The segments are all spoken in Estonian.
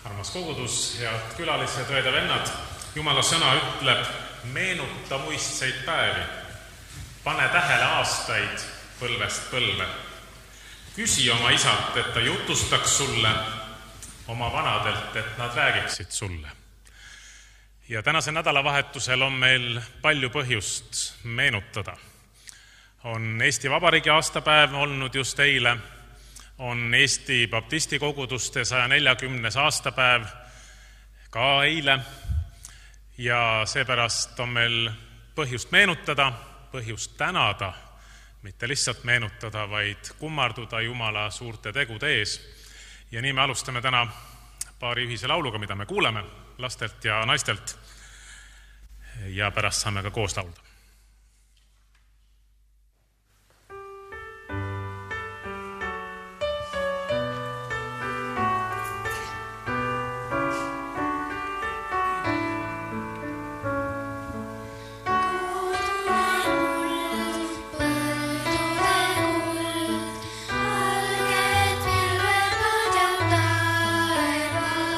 Armas kogudus, head külalised, õed ja vennad, Jumala sõna ütleb, meenuta muistseid päevi, pane tähele aastaid põlvest põlve. Küsi oma isalt, et ta jutustaks sulle, oma vanadelt, et nad räägiksid sulle. Ja tänase nädalavahetusel on meil palju põhjust meenutada. On Eesti Vabariigi aastapäev olnud just eile, on Eesti Baptisti koguduste 140. aastapäev ka eile ja seepärast on meil põhjust meenutada, põhjust tänada, mitte lihtsalt meenutada, vaid kummarduda Jumala suurte tegude ees. Ja nii me alustame täna paari ühise lauluga, mida me kuuleme lastelt ja naistelt ja pärast saame ka koos laulda.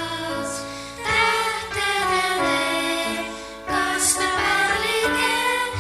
Again.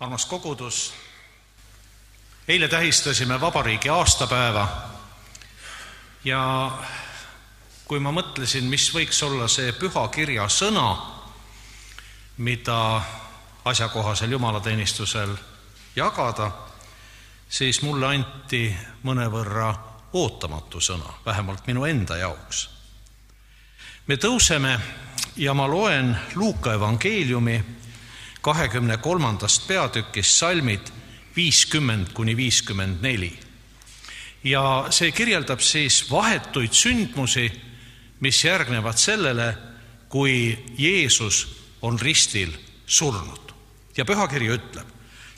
Armas kogudus, eile tähistasime vabariigi aastapäeva ja kui ma mõtlesin, mis võiks olla see pühakirja sõna, mida asjakohasel jumalateenistusel jagada, siis mulle anti mõnevõrra ootamatu sõna, vähemalt minu enda jaoks. Me tõuseme ja ma loen Luuka evangeeliumi 23. peatükist salmid 50-54. Ja see kirjeldab siis vahetuid sündmusi, mis järgnevad sellele, kui Jeesus on ristil surnud. Ja pühakiri ütleb: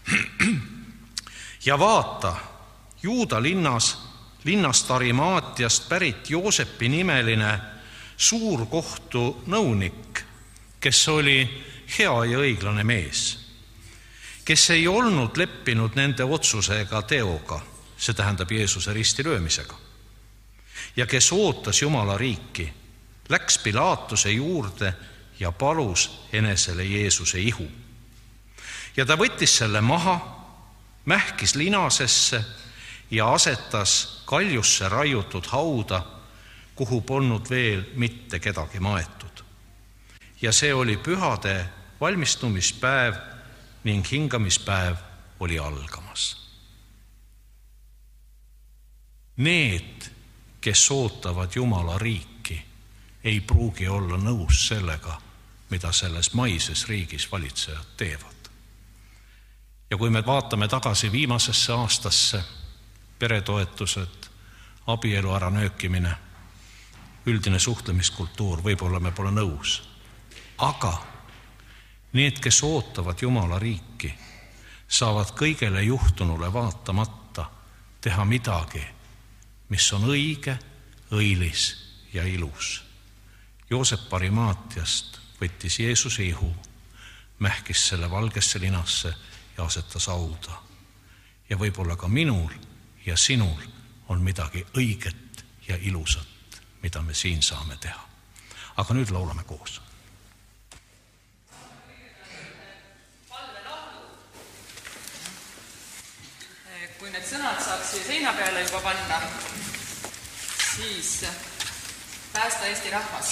ja vaata, Juuda linnast Arimaatiast pärit Joosepi nimeline suurkohtu nõunik, kes oli hea ja õiglane mees, kes ei olnud leppinud nende otsusega teoga, see tähendab Jeesuse ristilöömisega, ja kes ootas Jumala riiki, läks Pilaatuse juurde ja palus enesele Jeesuse ihu. Ja ta võttis selle maha, mähkis linasesse ja asetas kaljusse raiutud hauda, kuhu polnud veel mitte kedagi maetud. Ja see oli pühade valmistumispäev ning hingamispäev oli algamas. Need, kes ootavad Jumala riiki, ei pruugi olla nõus sellega, mida selles maises riigis valitsejad teevad. Ja kui me vaatame tagasi viimasesse aastasse, peretoetused, abielu äranöökimine, üldine suhtlemiskultuur, võib-olla me pole nõus. Aga need, kes ootavad Jumala riiki, saavad kõigele juhtunule vaatamata teha midagi, mis on õige, õilis ja ilus. Joosep Arimaatiast võttis Jeesuse ihu, mähkis selle valgesse linasse ja asetas hauda. Ja võib-olla ka minul ja sinul on midagi õiget ja ilusat, mida me siin saame teha. Aga nüüd laulame koos. Kui need sõnad saaks seina peale juba panna, siis päästa Eesti rahvas.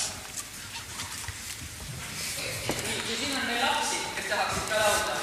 Ja siin on meil lapsi, kes tahaksid ka laulda.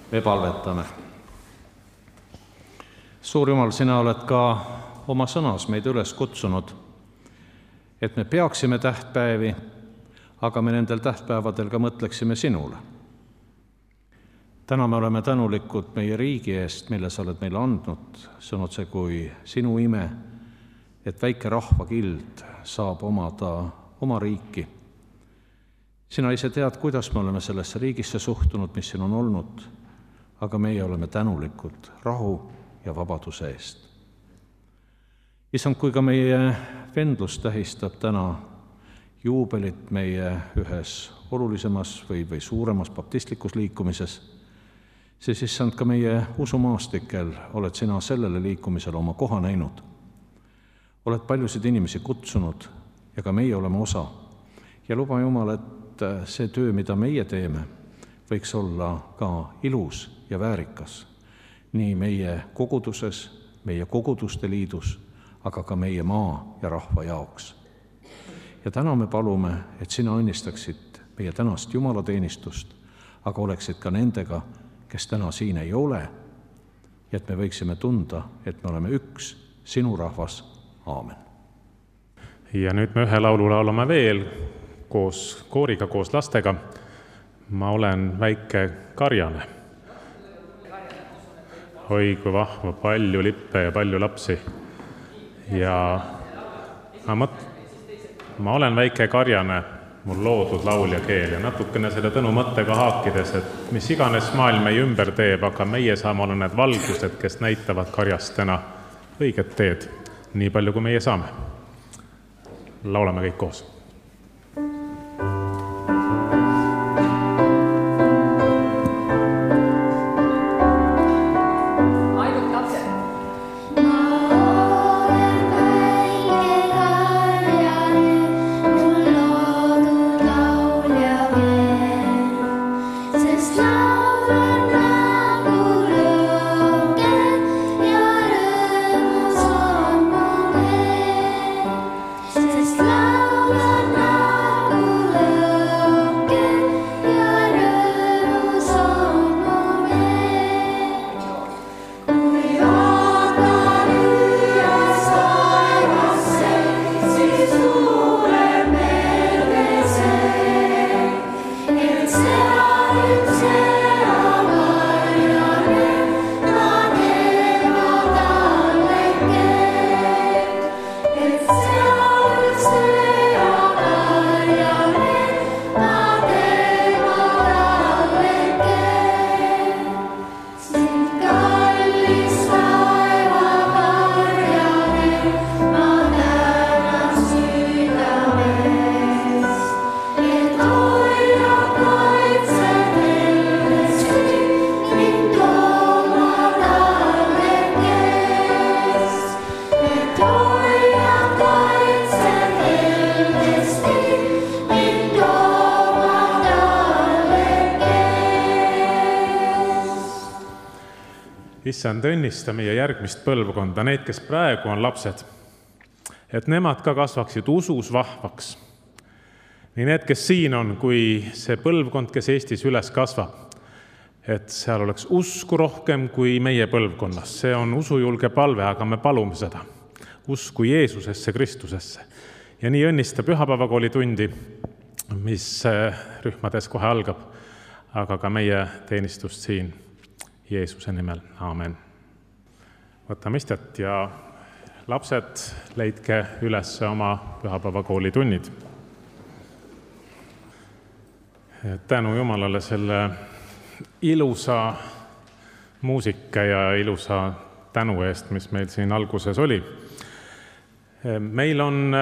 Me palvetame. Suur Jumal, sina oled ka oma sõnas meid üles kutsunud, et me peaksime tähtpäevi, aga me nendel tähtpäevadel ka mõtleksime sinule. Täna me oleme tänulikud meie riigi eest, mille sa oled meile andnud. See on otse kui sinu ime, et väike rahvakild saab omada oma riiki. Sina ise tead, kuidas me oleme sellesse riigisse suhtunud, mis siin on olnud, aga meie oleme tänulikud rahu ja vabaduse eest. Issand, kui ka meie vendlus tähistab täna juubelit meie ühes olulisemas või suuremas baptistlikus liikumises, siis issand, ka meie usumaastikel oled sina sellele liikumisele oma koha näinud. Oled paljusid inimesi kutsunud ja ka meie oleme osa. Ja luba Jumal, et see töö, mida meie teeme, võiks olla ka ilus ja väärikas. Nii meie koguduses, meie koguduste liidus, aga ka meie maa ja rahva jaoks. Ja täna me palume, et sina õnnistaksid meie tänast jumalateenistust, aga oleksid ka nendega, kes täna siin ei ole, ja et me võiksime tunda, et me oleme üks, sinu rahvas. Aamen. Ja nüüd me ühe laulu laulame veel koos kooriga, koos lastega. Ma olen väike karjane. Oi, kui vahva, palju lippe ja palju lapsi. Ja ma olen väike karjane, mul loodud laul ja keel ja natukene selle Tõnu mõttega haakides, et mis iganes maailm meie ümber teeb, aga meie saame olla need valgused, kes näitavad karjastena õiget teed, nii palju kui meie saame. Laulame kõik koos. Issand, õnnista meie järgmist põlvkonda, need, kes praegu on lapsed, et nemad ka kasvaksid usus vahvaks. Nii need, kes siin on, kui see põlvkond, kes Eestis üles kasvab, et seal oleks usku rohkem kui meie põlvkonnas. See on usujulge palve, aga me palume seda. Usku Jeesusesse, Kristusesse. Ja nii õnnista pühapäevakooli tundi, mis rühmades kohe algab, aga ka meie teenistust siin. Jeesuse nimel. Aamen. Võtame istet ja lapsed, leidke üles oma pühapäevakooli tunnid. Tänu Jumalale selle ilusa muusika ja ilusa tänu eest, mis meil siin alguses oli. Meil on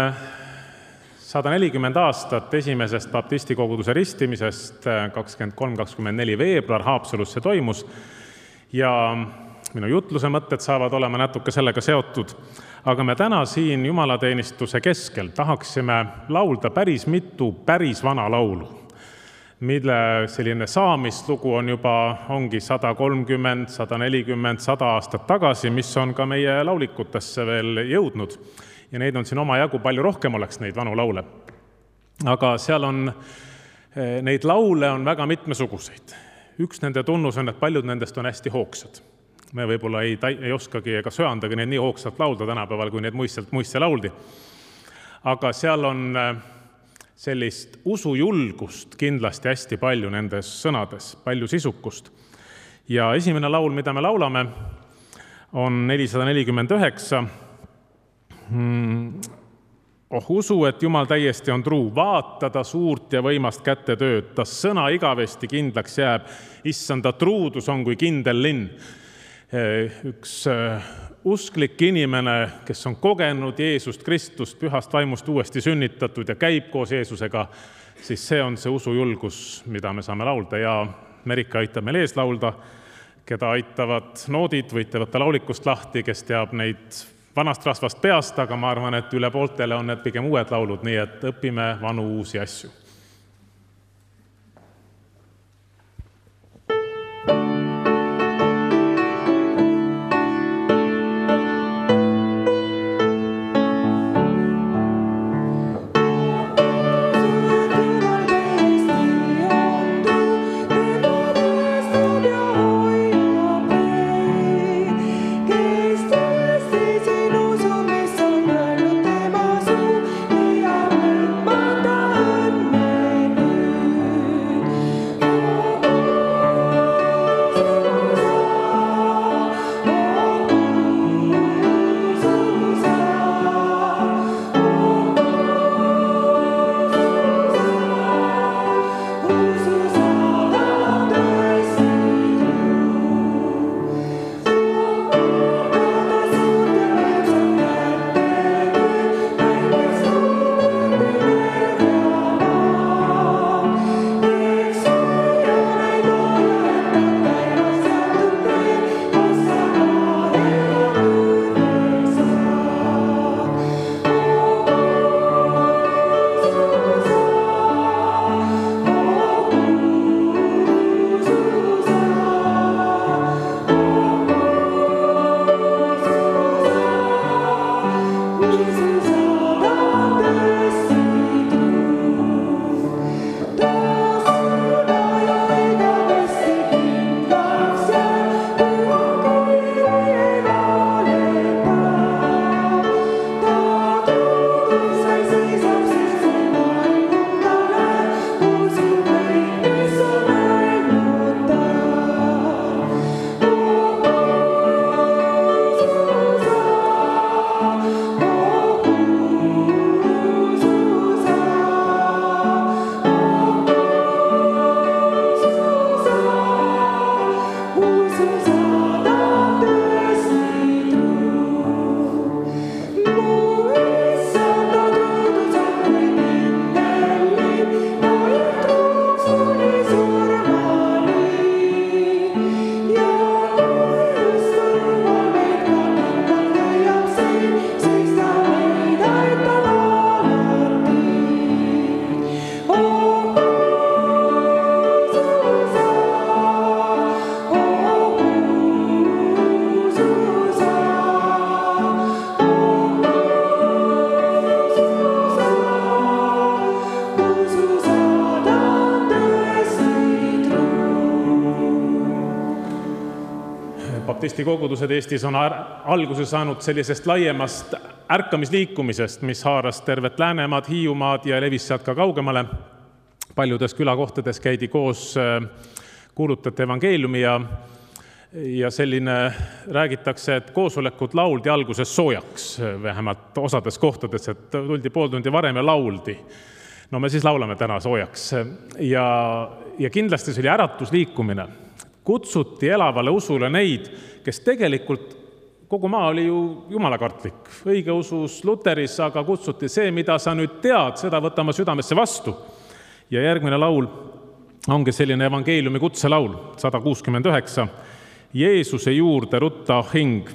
140 aastat esimesest baptisti koguduse ristimisest, 23-24 veebruar Haapsalus see toimus. Ja minu jutluse mõtted saavad olema natuke sellega seotud, aga me täna siin jumalateenistuse keskel tahaksime laulda päris mitu päris vana laulu, mille selline saamistlugu ongi 130, 140, 100 aastat tagasi, mis on ka meie laulikutesse veel jõudnud. Ja neid on siin omajagu, palju rohkem oleks neid vanu laule. Aga seal on, neid laule on väga mitmesuguseid. üks nende tunnus on, et paljud nendest on hästi hoogsad. Me võib-olla ei oskagi ega söandagi neid nii hoogsalt laulda tänapäeval, kui need muiste lauldi. Aga seal on sellist usujulgust kindlasti hästi palju nendes sõnades, palju sisukust. Ja esimene laul, mida me laulame, on 449. Usu, et Jumal täiesti on truu, vaatada suurt ja võimast kätte tööd, ta sõna igavesti kindlaks jääb, issanda truudus on kui kindel linn. Üks usklik inimene, kes on kogenud Jeesust Kristust, pühast vaimust uuesti sünnitatud ja käib koos Jeesusega, siis see on see usujulgus, mida me saame laulda ja Merika aitab meil ees laulda, keda aitavad noodid, võite võtta laulikust lahti, kes teab neid vanast rasvast peast, aga ma arvan, et üle pooltele on need pigem uued laulud, nii et õpime vanu uusi asju. baptisti kogudused Eestis on alguse saanud sellisest laiemast ärkamisliikumisest, mis haaras tervet Läänemaad, Hiiumaad ja levis sealt ka kaugemale. Paljudes külakohtades käidi koos, kuulutati evangeeliumi ja selline räägitakse, et koosolekud lauldi alguses soojaks, vähemalt osades kohtades, et tuldi pool tundi varem ja lauldi. No me siis laulame täna soojaks. Ja kindlasti see oli äratusliikumine. Kutsuti elavale usule neid, kes tegelikult kogu maa oli ju jumalakartlik. Õigeusus Luteris, aga kutsuti see, mida sa nüüd tead, seda võtama südamesse vastu. Ja järgmine laul ongi selline evangeeliumi kutselaul, 169. Jeesuse juurde rutta hing.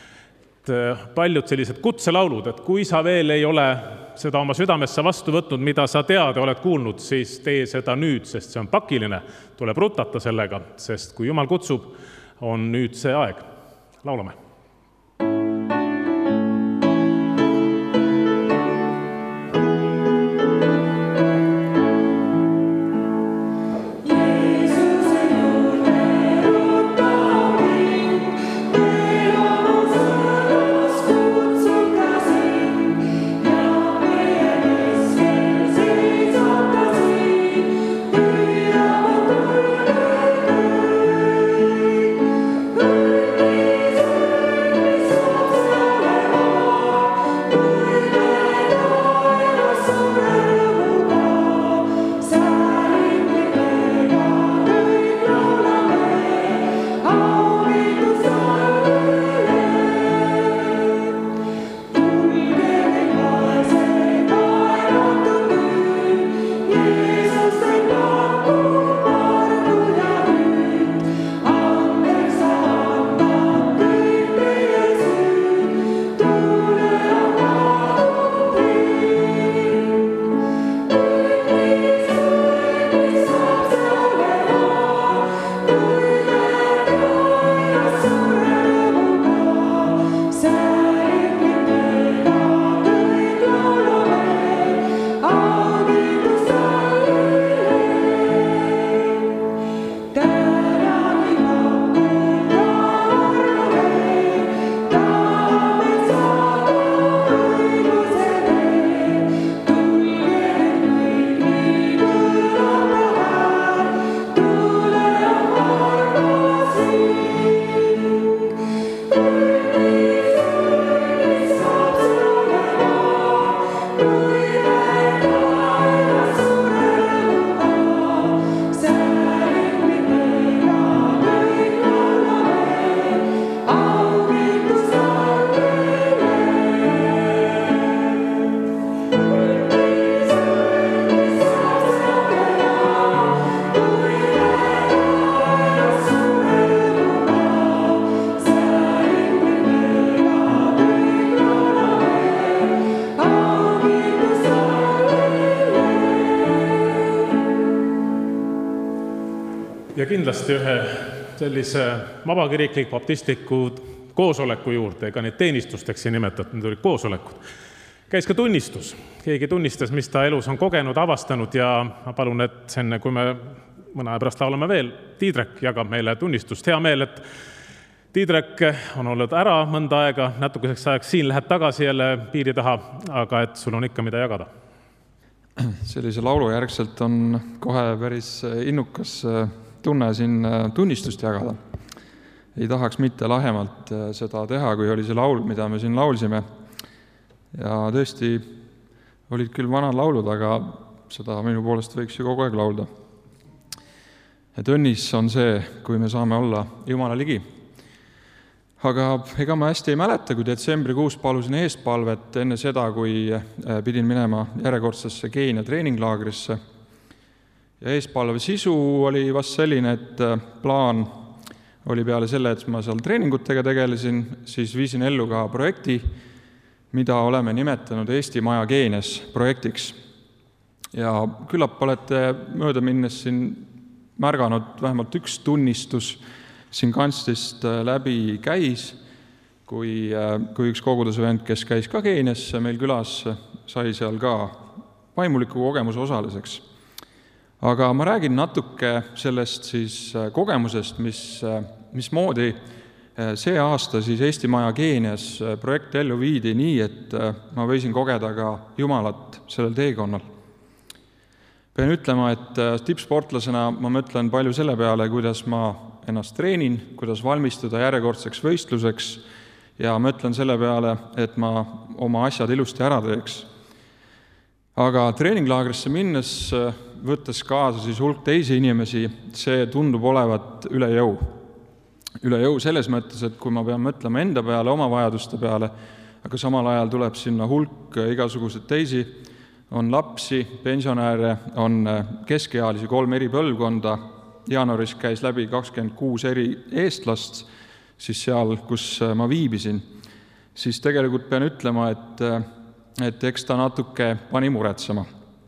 Paljud sellised kutselaulud, et kui sa veel ei ole seda oma südamesse vastu võtnud, mida sa teada oled kuulnud, siis tee seda nüüd, sest see on pakiline. Tuleb rutata sellega, sest kui Jumal kutsub, on nüüd see aeg. Laulame. Jeesuse juurde ja kindlasti ühe sellise vabakiriklik baptistliku koosoleku juurde, ega neid teenistusteks ei nimetatud, need olid koosolekud. Käis ka tunnistus. Keegi tunnistas, mis ta elus on kogenud, avastanud ja ma palun, et enne, kui me mõne aja pärast laulame veel, Tiidrek jagab meile tunnistust. Hea meel, et Tiidrek on olnud ära mõnda aega, natukeseks ajaks siin lähed tagasi jälle piiri taha, aga et sul on ikka mida jagada. Sellise laulu järgselt on kohe päris innukas tunne siin tunnistust jagada. Ei tahaks mitte lahemalt seda teha, kui oli see laul, mida me siin laulsime. Ja tõesti olid küll vanad laulud, aga seda minu poolest võiks ju kogu aeg laulda. Et õnnis on see, kui me saame olla Jumala ligi. Aga ega ma hästi ei mäleta, kui detsembrikuus palusin eestpalvet enne seda, kui pidin minema järjekordsesse Keenia treeninglaagrisse. Ja eespalve sisu oli vast selline, et plaan oli peale selle, et ma seal treeningutega tegelesin, siis viisin ellu ka projekti, mida oleme nimetanud Eesti Maja Keenias projektiks. Ja küllap olete mööda minnes siin märganud vähemalt üks tunnistus, siin kanstist läbi käis, kui üks koguduse vend, kes käis ka Keenias meil külas, sai seal ka vaimuliku kogemuse osaliseks. Aga ma räägin natuke sellest siis kogemusest, mismoodi see aasta siis Eesti Maja Keenias projekti ellu viidi nii, et ma võisin kogeda ka Jumalat sellel teekonnal. Pean ütlema, et tippsportlasena ma mõtlen palju selle peale, kuidas ma ennast treenin, kuidas valmistuda järjekordseks võistluseks ja mõtlen selle peale, et ma oma asjad ilusti ära teeks. Aga treeninglaagrisse minnes, võttes kaasa siis hulk teisi inimesi, see tundub olevat üle jõu. Üle jõu selles mõttes, et kui ma pean mõtlema enda peale, oma vajaduste peale, aga samal ajal tuleb sinna hulk igasuguseid teisi, on lapsi, pensionäre, on keskealisi 3 eri põlvkonda. Jaanuaris käis läbi 26 eri eestlast, siis seal, kus ma viibisin, siis tegelikult pean ütlema, et eks ta natuke pani muretsema.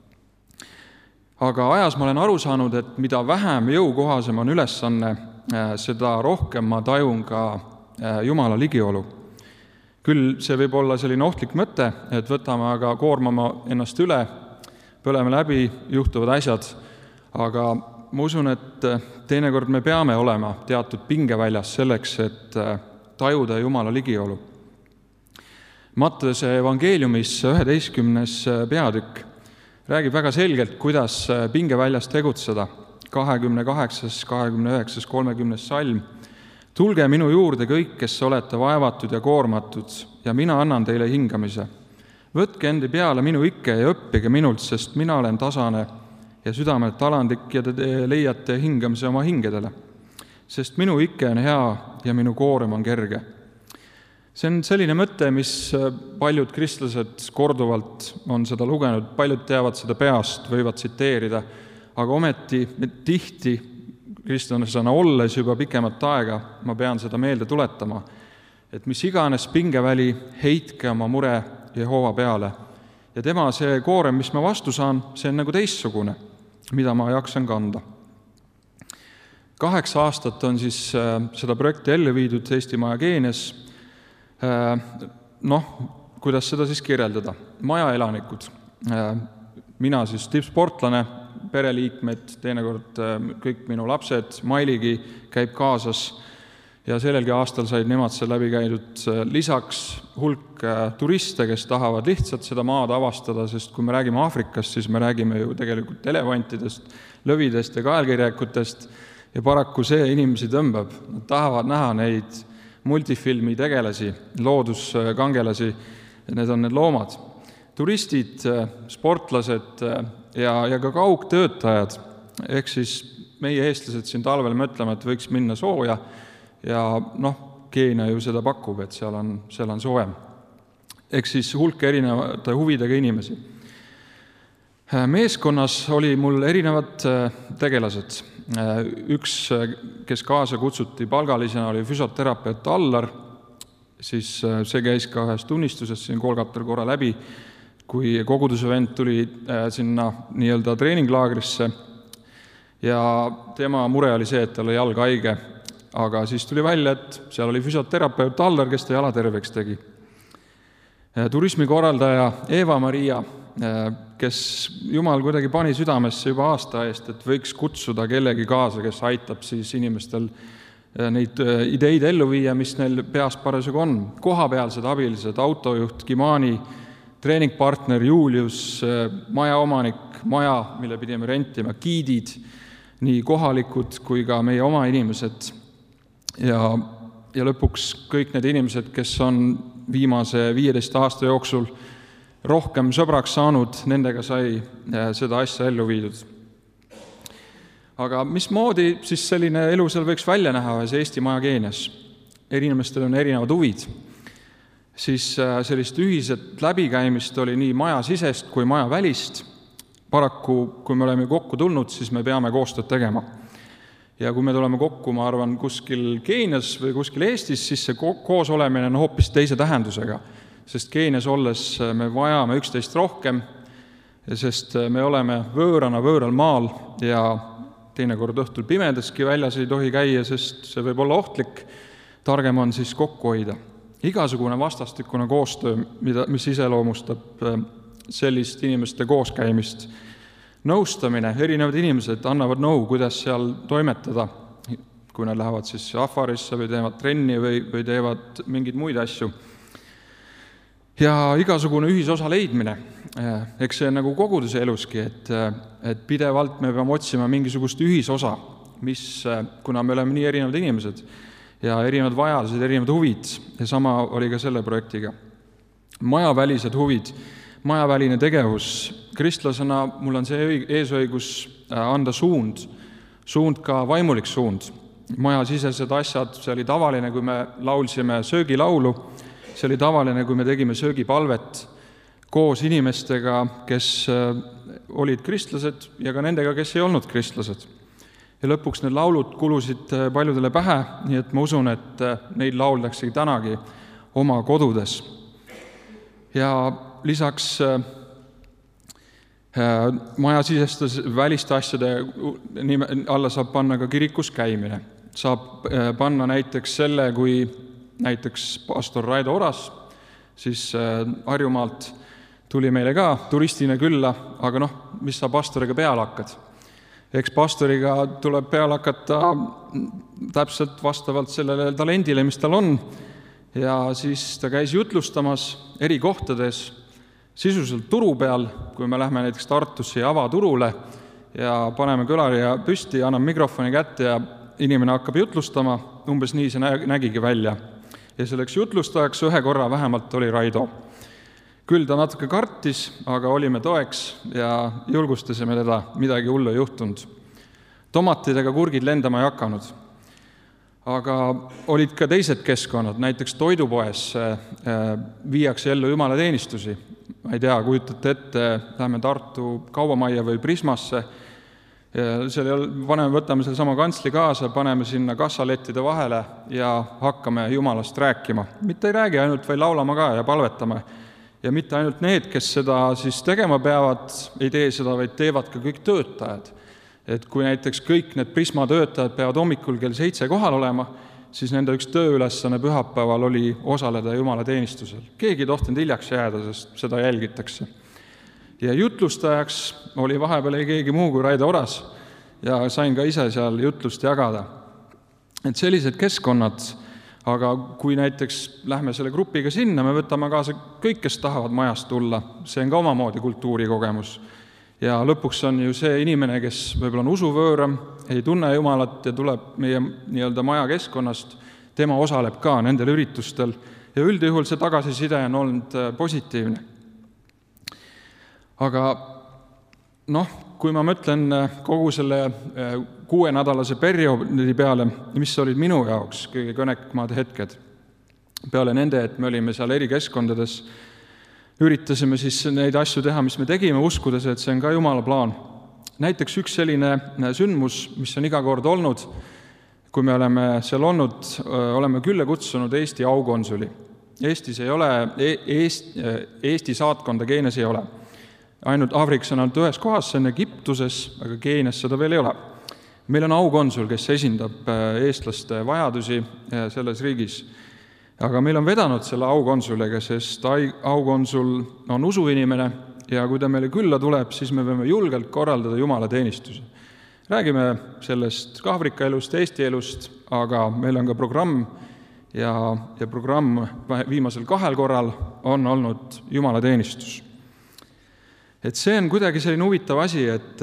Aga ajas ma olen aru saanud, et mida vähem jõukohasem on ülesanne, seda rohkem ma tajun ka Jumala ligiolu. Küll see võib olla selline ohtlik mõte, et võtame aga koormama ennast üle, põleme läbi, juhtuvad asjad, aga ma usun, et teinekord me peame olema teatud pingeväljas selleks, et tajuda Jumala ligiolu. Mattuse evangeeliumis 11. peatükk räägib väga selgelt, kuidas pingeväljas tegutseda. 28., 29., 30. salm. Tulge minu juurde kõik, kes olete vaevatud ja koormatud, ja mina annan teile hingamise. Võtke endi peale minu ikke ja õppige minult, sest mina olen tasane ja südamelt alandlik ja te leiate hingamise oma hingedele. Sest minu ikke on hea ja minu koorem on kerge. See on selline mõte, mis paljud kristlased korduvalt on seda lugenud, paljud teavad seda peast, võivad tsiteerida, aga ometi tihti kristlasena olles juba pikemat aega ma pean seda meelde tuletama, et mis iganes pingeväli, heitke oma mure Jehova peale. Ja tema see koorem, mis ma vastu saan, see on nagu teistsugune, mida ma jaksan kanda. 8 aastat on siis seda projekti ellu viidud Eesti Maja Keenias. Kuidas seda siis kirjeldada? Maja elanikud. Mina siis tippsportlane, pereliikmed, teinekord kõik minu lapsed, Mailigi käib kaasas ja sellelgi aastal said nemad seal läbi käidud. Lisaks hulk turiste, kes tahavad lihtsalt seda maad avastada, sest kui me räägime Aafrikast, siis me räägime ju tegelikult elevantidest, lõvidest ja kaelkirjakutest ja paraku see inimesi tõmbab. Nad tahavad näha neid multifilmi tegelasi, looduskangelasi, need on need loomad. Turistid, sportlased ja ka kaugtöötajad, ehk siis meie eestlased siin talvel mõtlema, et võiks minna sooja ja Keenia ju seda pakub, et seal on soojem. Ehk siis hulk erinevate huvidega inimesi. Meeskonnas oli mul erinevad tegelased. Üks, kes kaasa kutsuti palgalisena, oli füsioterapeut Allar, siis see käis ka ühes tunnistuses siin Kolgatal korra läbi, kui koguduse vend tuli sinna nii-öelda treeninglaagrisse ja tema mure oli see, et tal oli jalg haige, aga siis tuli välja, et seal oli füsioterapeut Allar, kes ta jala terveks tegi. Turismikorraldaja Eva-Maria, kes Jumal kuidagi pani südamesse juba aasta eest, et võiks kutsuda kellegi kaasa, kes aitab siis inimestel neid ideid ellu viia, mis neil peas parasjagu on. Kohapealsed abilised, autojuht Kimani, treeningpartner Julius, majaomanik, maja, mille pidime rentima, giidid, nii kohalikud kui ka meie oma inimesed. Ja lõpuks kõik need inimesed, kes on viimase 15 aasta jooksul rohkem sõbraks saanud, nendega sai seda asja ellu viidud. Aga mismoodi siis selline elu seal võiks välja näha ühes Eesti maja Keenias? Inimestel on erinevad huvid. Siis sellist ühiset läbikäimist oli nii maja sisest kui maja välist. Paraku, kui me oleme kokku tulnud, siis me peame koostööd tegema. Ja kui me tuleme kokku, ma arvan, kuskil Keenias või kuskil Eestis, siis see koos olemine on hoopis teise tähendusega. Sest Keenias olles me vajame üksteist rohkem, sest me oleme võõral maal ja teinekord õhtul pimedaski väljas ei tohi käia, sest see võib olla ohtlik. Targem on siis kokku hoida. Igasugune vastastikune koostöö, mis iseloomustab sellist inimeste kooskäimist. Nõustamine, erinevad inimesed annavad nõu, kuidas seal toimetada, kui nad lähevad siis afarisse või teevad trenni või teevad mingeid muid asju. Ja igasugune ühisosa leidmine, eks see on nagu koguduse eluski, et pidevalt me peame otsima mingisugust ühisosa, mis, kuna me oleme nii erinevad inimesed ja erinevad vajadused, erinevad huvid, ja sama oli ka selle projektiga. Majavälised huvid, majaväline tegevus, kristlasena mul on see eesõigus anda suund ka vaimulik suund. Majasisesed asjad, see oli tavaline, kui me laulsime söögilaulu, see oli tavaline, kui me tegime söögipalvet koos inimestega, kes olid kristlased ja ka nendega, kes ei olnud kristlased. Ja lõpuks need laulud kulusid paljudele pähe, nii et ma usun, et neid lauldaksegi tänagi oma kodudes. Ja lisaks majasisestes väliste asjade alla saab panna ka kirikus käimine. Saab panna näiteks selle, kui näiteks pastor Raido Oras, siis Harjumaalt tuli meile ka turistina külla, aga mis sa pastoriga peale hakkad? Eks pastoriga tuleb peale hakata täpselt vastavalt sellele talendile, mis tal on, ja siis ta käis jutlustamas eri kohtades, sisuliselt turu peal, kui me lähme näiteks Tartusse ja avaturule ja paneme kõlarija püsti, anname mikrofoni kätte ja inimene hakkab jutlustama, umbes nii see nägigi välja. Ja selleks jutlustajaks ühe korra vähemalt oli Raido. Küll ta natuke kartis, aga olime toeks ja julgustasime teda, midagi hullu juhtunud. Tomatidega kurgid lendama ei hakanud. Aga olid ka teised keskkonnad, näiteks toidupoes viiakse ellu jumalateenistusi. Ma ei tea, kujutate ette, lähme Tartu kaubamajja või Prismasse, võtame selle sama kantsli kaasa, paneme sinna kassalettide vahele ja hakkame Jumalast rääkima. Mitte ei räägi ainult, või laulama ka ja palvetame. Ja mitte ainult need, kes seda siis tegema peavad, ei tee seda, vaid teevad ka kõik töötajad. Et kui näiteks kõik need Prisma töötajad peavad hommikul kell 7 kohal olema, siis nende üks tööülesanne pühapäeval oli osaleda Jumalateenistusel. Keegi ei tohtinud hiljaks jääda, sest seda jälgitakse. Ja jutlustajaks oli vahepeal ei keegi muu kui Raido Oras ja sain ka ise seal jutlust jagada. Et sellised keskkonnad, aga kui näiteks lähme selle grupiga sinna, me võtame kaasa kõik, kes tahavad majast tulla, see on ka omamoodi kultuurikogemus. Ja lõpuks on ju see inimene, kes võib-olla on usuvööram, ei tunne Jumalat ja tuleb meie nii-öelda maja keskkonnast, tema osaleb ka nendel üritustel ja üldjuhul see tagasiside on olnud positiivne. Aga kui ma mõtlen kogu selle 6-nädalase perioodi peale, mis olid minu jaoks kõige kõnekamad hetked, peale nende, et me olime seal eri keskkondades, üritasime siis neid asju teha, mis me tegime, uskudes, et see on ka Jumala plaan. Näiteks üks selline sündmus, mis on iga kord olnud, kui me oleme seal olnud, oleme külla kutsunud Eesti aukonsuli. Eestis ei ole, Eesti saatkonda Keenias ei ole. Ainult Aafrikas on ainult ühes kohas, see on Egiptuses, aga Keenias seda veel ei ole. Meil on aukonsul, kes esindab eestlaste vajadusi selles riigis, aga meil on vedanud selle aukonsuliga, sest aukonsul on usuinimene ja kui ta meile külla tuleb, siis me võime julgelt korraldada jumalateenistusi. Räägime sellest ka Aafrika elust, Eesti elust, aga meil on ka programm ja programm viimasel 2 korral on olnud jumalateenistus. Et see on kuidagi selline huvitav asi, et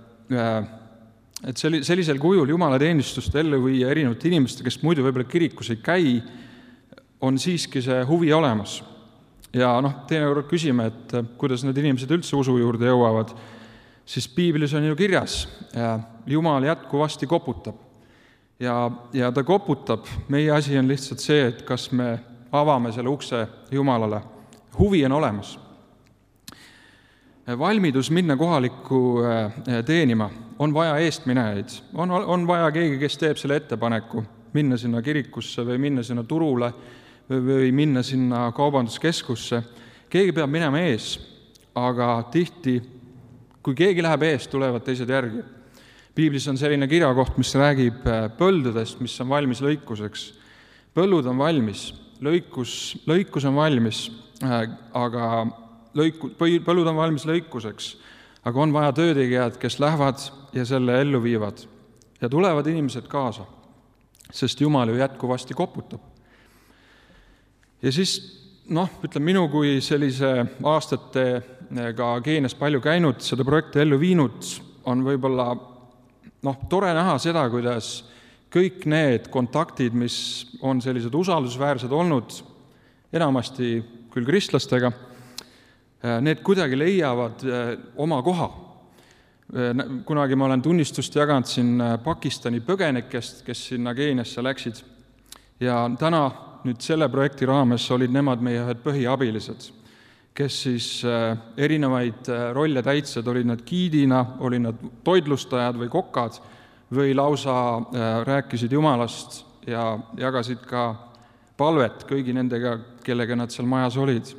sellisel kujul jumalateenistust ellu viia erinevate inimeste, kes muidu võib-olla kirikus ei käi, on siiski see huvi olemas. Ja teinekord küsime, et kuidas need inimesed üldse usu juurde jõuavad, siis piiblis on ju kirjas, Jumal jätkuvasti koputab. Ja ta koputab, meie asi on lihtsalt see, et kas me avame selle ukse Jumalale. Huvi on olemas. Valmidus minna kohalikku teenima, on vaja eestminejaid, on vaja keegi, kes teeb selle ettepaneku, minna sinna kirikusse või minna sinna turule või minna sinna kaubanduskeskusse. Keegi peab minema ees, aga tihti, kui keegi läheb ees, tulevad teised järgi. Piiblis on selline kirjakoht, mis räägib põldudest, mis on valmis lõikuseks. Põllud on valmis, lõikus on valmis, aga põllud on valmis lõikuseks, aga on vaja töötegijad, kes lähevad ja selle ellu viivad. Ja tulevad inimesed kaasa, sest Jumal ju jätkuvasti koputab. Ja siis, minu kui sellise aastatega Keenias palju käinud, seda projekti ellu viinud, on võib-olla tore näha seda, kuidas kõik need kontaktid, mis on sellised usaldusväärsed olnud, enamasti küll kristlastega, need kuidagi leiavad oma koha. Kunagi ma olen tunnistust jaganud siin Pakistani põgenikest, kes sinna Keeniasse läksid. Ja täna nüüd selle projekti raames olid nemad meie ühed põhiabilised, kes siis erinevaid rolle täitsid, olid nad giidina, olid nad toitlustajad või kokad või lausa rääkisid Jumalast ja jagasid ka palvet kõigi nendega, kellega nad seal majas olid.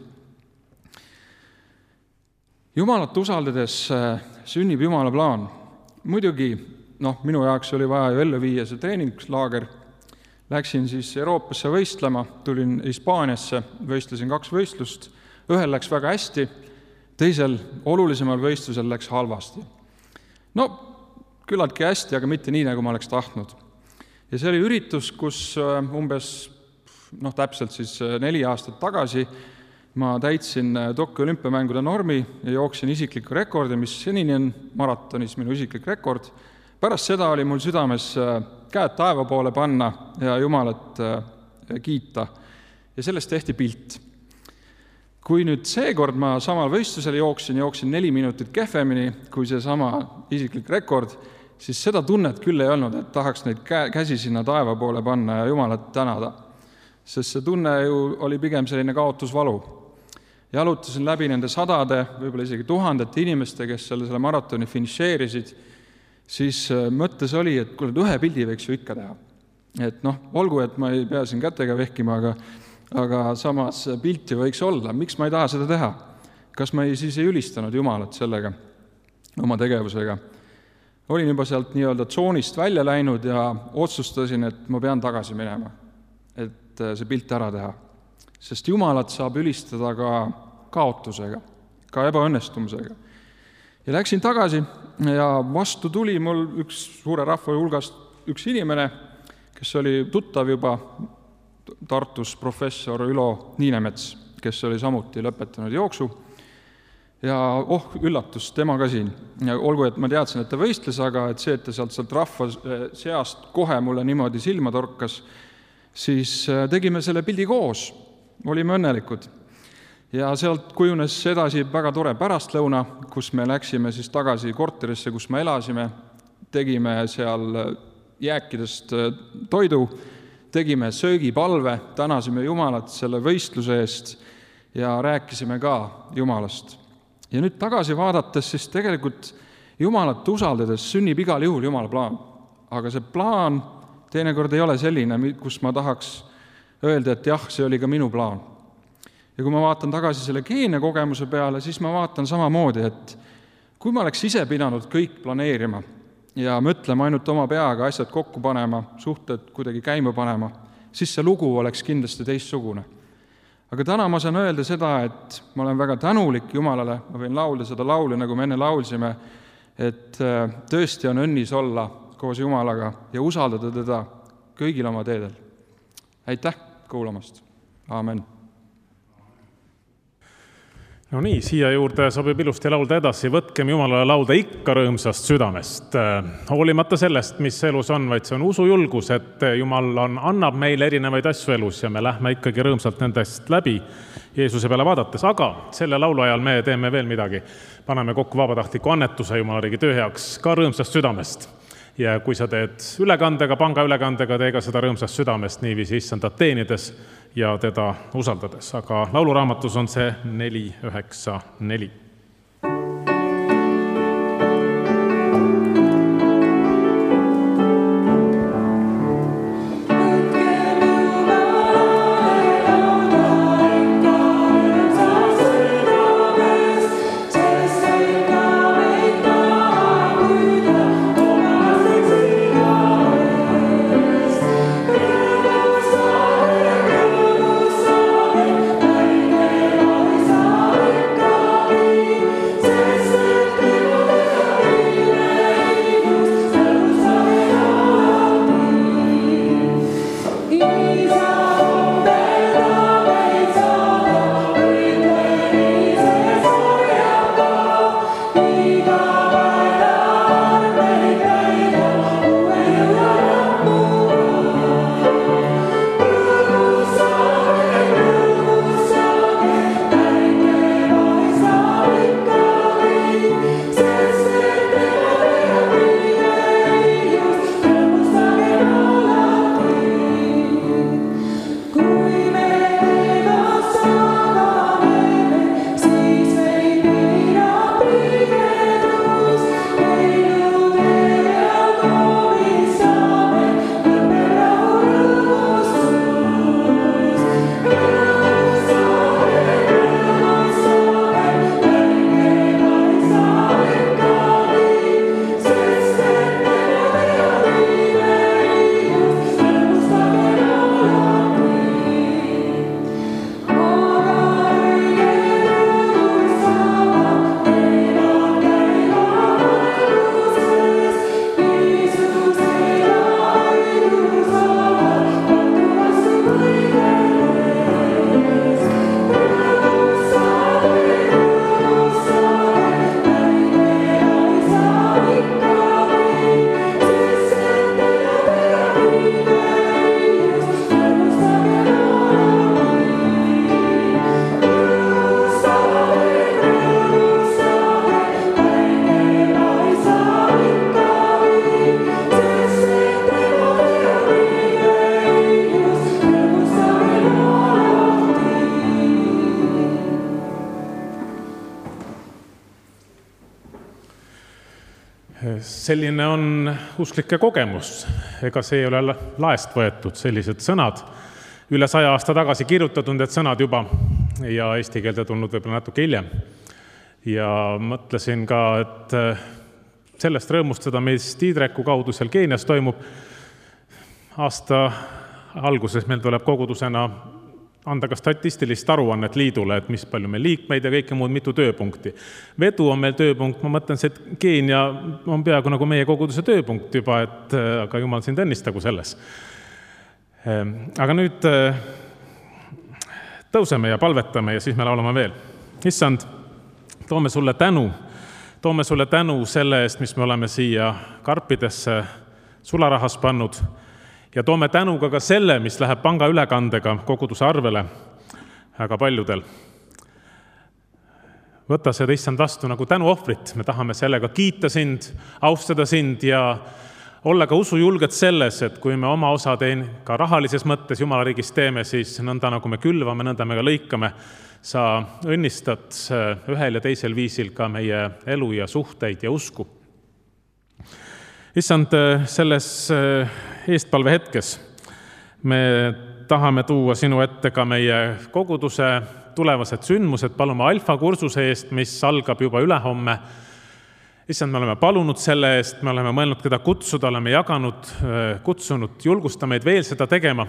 Jumalat usaldades sünnib Jumala plaan. Muidugi, minu jaoks oli vaja ju ellu viia see treeningslaager. Läksin siis Euroopasse võistlema, tulin Hispaaniasse, võistlesin 2 võistlust. Ühel läks väga hästi, teisel olulisemal võistlusel läks halvasti. Küllaltki hästi, aga mitte nii, nagu ma oleks tahtnud. Ja see oli üritus, kus umbes, täpselt siis 4 aastat tagasi ma täitsin Tokyo olümpiamängude normi ja jooksin isikliku rekordi, mis senini on maratonis minu isiklik rekord. Pärast seda oli mul südames käed taeva poole panna ja Jumalat kiita. Ja sellest tehti pilt. Kui nüüd seekord ma samal võistlusel jooksin 4 minutit kehvemini kui see sama isiklik rekord, siis seda tunnet küll ei olnud, et tahaks neid käsi sinna taeva poole panna ja Jumalat tänada. Sest see tunne ju oli pigem selline kaotusvalu. Jalutasin läbi nende 100, võib-olla isegi 1000 inimeste, kes selle maratoni finišeerisid, siis mõttes oli, et ühe pildi võiks ju ikka teha. Et olgu, et ma ei pea siin kätega vehkima, aga samas pilti võiks olla. Miks ma ei taha seda teha? Kas ma siis ei ülistanud Jumalat sellega, oma tegevusega? Olin juba sealt nii-öelda tsoonist välja läinud ja otsustasin, et ma pean tagasi minema, et see pilt ära teha. Sest Jumalat saab ülistada ka kaotusega, ka ebaõnnestumisega. Ja läksin tagasi ja vastu tuli mul üks suure rahva hulgast üks inimene, kes oli tuttav juba Tartus, professor Ülo Niinemets, kes oli samuti lõpetanud jooksu. Ja üllatus, tema ka siin. Ja olgu, et ma teadsin, et ta võistles, aga et see, et ta sealt rahva seast kohe mulle niimoodi silma torkas, siis tegime selle pildi koos. Olime õnnelikud. Ja sealt kujunes edasi väga tore pärastlõuna, kus me läksime siis tagasi korterisse, kus me elasime, tegime seal jääkidest toidu, tegime söögipalve, tänasime Jumalat selle võistluse eest ja rääkisime ka Jumalast. Ja nüüd tagasi vaadates, siis tegelikult Jumalat usaldades sünnib igal juhul Jumala plaan. Aga see plaan teinekord ei ole selline, kus ma tahaks öelda, et jah, see oli ka minu plaan. Ja kui ma vaatan tagasi selle Keenia kogemuse peale, siis ma vaatan samamoodi, et kui ma oleks ise pidanud kõik planeerima, ja mõtlema ainult oma peaga asjad kokku panema, suhted kuidagi käima panema, siis see lugu oleks kindlasti teistsugune. Aga täna ma saan öelda seda, et ma olen väga tänulik Jumalale, ma võin laulda seda laulu, nagu me enne laulsime, et tõesti on õnnis olla koos Jumalaga ja usaldada teda kõigil oma teedel. Aitäh kuulamast! Aamen! No nii, siia juurde sobib ilusti laulda edasi. Võtkem Jumalale laulda ikka rõõmsast südamest. Hoolimata sellest, mis elus on, vaid see on usujulgus, et Jumal annab meile erinevaid asju elus ja me lähme ikkagi rõõmsalt nendest läbi Jeesuse peale vaadates. Aga selle laulu ajal me teeme veel midagi. Paneme kokku vabatahtliku annetuse Jumala riigi töö heaks ka rõõmsast südamest. Ja kui sa teed ülekandega, panga ülekandega, tee ka seda rõõmsast südamest niiviisi Issandat teenides ja teda usaldades. Aga lauluraamatus on see 494. Selline on usklike kogemus. Ega see ei ole laest võetud sellised sõnad. Üle 100 aasta tagasi kirjutatud need sõnad juba ja eesti keelde tulnud võib-olla natuke hiljem. Ja mõtlesin ka, et sellest rõõmustada, mis Tiidreku kaudu seal Keenias toimub. Aasta alguses meil tuleb kogudusena anda ka statistilist aruannet liidule, et mis palju meil liikmeid ja kõike muud, mitu tööpunkti. Vedu on meil tööpunkt, ma mõtlen, et Keenia on peaaegu nagu meie koguduse tööpunkt juba, aga Jumal sind õnnistagu selles. Aga nüüd tõuseme ja palvetame ja siis me laulame veel. Issand, toome sulle tänu selle eest, mis me oleme siia karpidesse sularahas pannud. Ja toome tänuga ka selle, mis läheb panga ülekandega koguduse arvele väga paljudel. Võta seda Issand vastu nagu tänuohvrit. Me tahame sellega kiita sind, austada sind ja olla ka usujulged selles, et kui me oma osa ka rahalises mõttes Jumala riigis teeme, siis nõnda nagu me külvame, nõnda me ka lõikame. Sa õnnistad ühel ja teisel viisil ka meie elu ja suhteid ja usku. Issand, selles eestpalve hetkes me tahame tuua sinu ette ka meie koguduse tulevased sündmused, palume alfa kursuse eest, mis algab juba ülehomme Issand, me oleme palunud selle eest, me oleme mõelnud, keda kutsuda, oleme jaganud, kutsunud, julgusta meid veel seda tegema.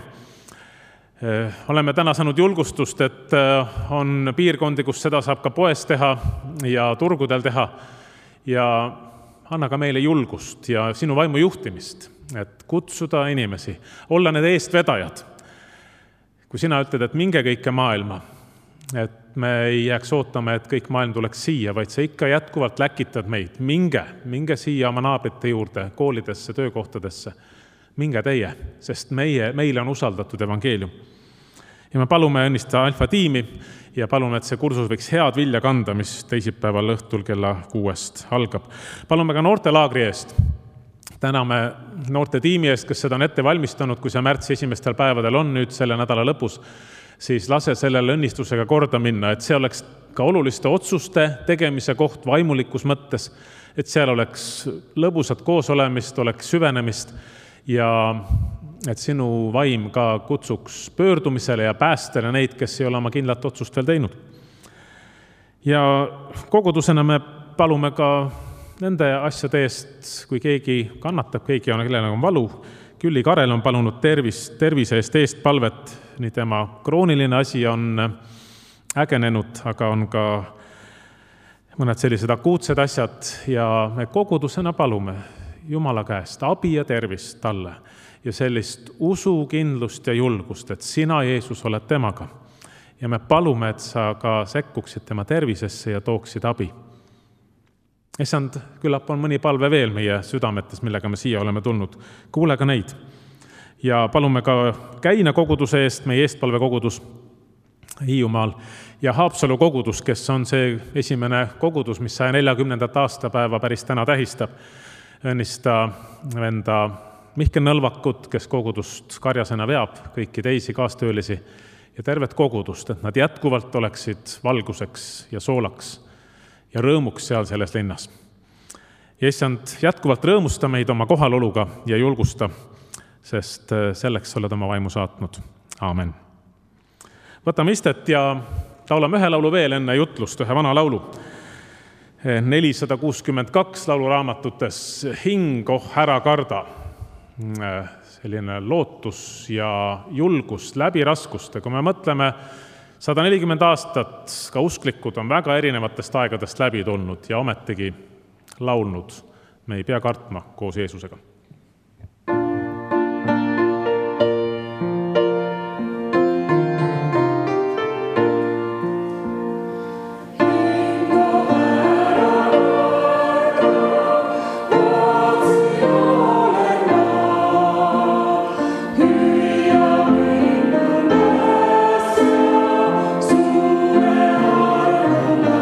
Oleme täna saanud julgustust, et on piirkondi, kus seda saab ka poes teha ja turgudel teha. Ja anna ka meile julgust ja sinu vaimu juhtimist, et kutsuda inimesi, olla need eestvedajad. Kui sina ütled, et minge kõike maailma, et me ei jääks ootama, et kõik maailm tuleks siia, vaid sa ikka jätkuvalt läkitad meid. Minge siia oma naabrite juurde, koolidesse, töökohtadesse. Minge teie, sest meile on usaldatud evangeelium. Ja me palume õnnistada Alfa tiimi ja palume, et see kursus võiks head vilja kanda, mis teisipäeval õhtul kella 6 algab. Palume ka noortelaagri eest. Täname noorte tiimi eest, kes seda on ette valmistanud, kui see märtsi esimestel päevadel on nüüd selle nädala lõpus, siis lase sellele õnnistusega korda minna, et see oleks ka oluliste otsuste tegemise koht vaimulikus mõttes, et seal oleks lõbusat koosolemist, oleks süvenemist ja et sinu vaim ka kutsuks pöördumisele ja päästele neid, kes ei ole oma kindlat otsust veel teinud. Ja kogudusena me palume ka nende asjade eest, kui keegi kannatab, kellel on valu. Külli Karel on palunud tervise eest palvet, nii tema krooniline asi on ägenenud, aga on ka mõned sellised akuutsed asjad ja me kogudusena palume Jumala käest abi ja tervist talle ja sellist usukindlust ja julgust, et sina, Jeesus, oled temaga. Ja me palume, et sa ka sekkuksid tema tervisesse ja tooksid abi. Issand, küllap on mõni palve veel meie südametes, millega me siia oleme tulnud. Kuule ka neid. Ja palume ka Käina koguduse eest, meie eestpalvekogudus Hiiumaal ja Haapsalu kogudus, kes on see esimene kogudus, mis 140. aastapäeva päris täna tähistab. Õnnista venda Mihkel Nõlvakut, kes kogudust karjasena veab, kõiki teisi kaastöölisi ja tervet kogudust, et nad jätkuvalt oleksid valguseks ja soolaks ja rõõmuks seal selles linnas. Ja issand, jätkuvalt rõõmusta meid oma kohaloluga ja julgusta, sest selleks oled oma vaimu saatnud. Aamen. Võtame istet ja laulame ühe laulu veel enne jutlust, ühe vana laulu. 462 lauluraamatutes Hing, oh ära karda. Selline lootus ja julgus läbi raskuste. Kui me mõtleme, 140 aastat ka usklikud on väga erinevatest aegadest läbi tulnud ja ometigi laulnud. Me ei pea kartma koos Jeesusega.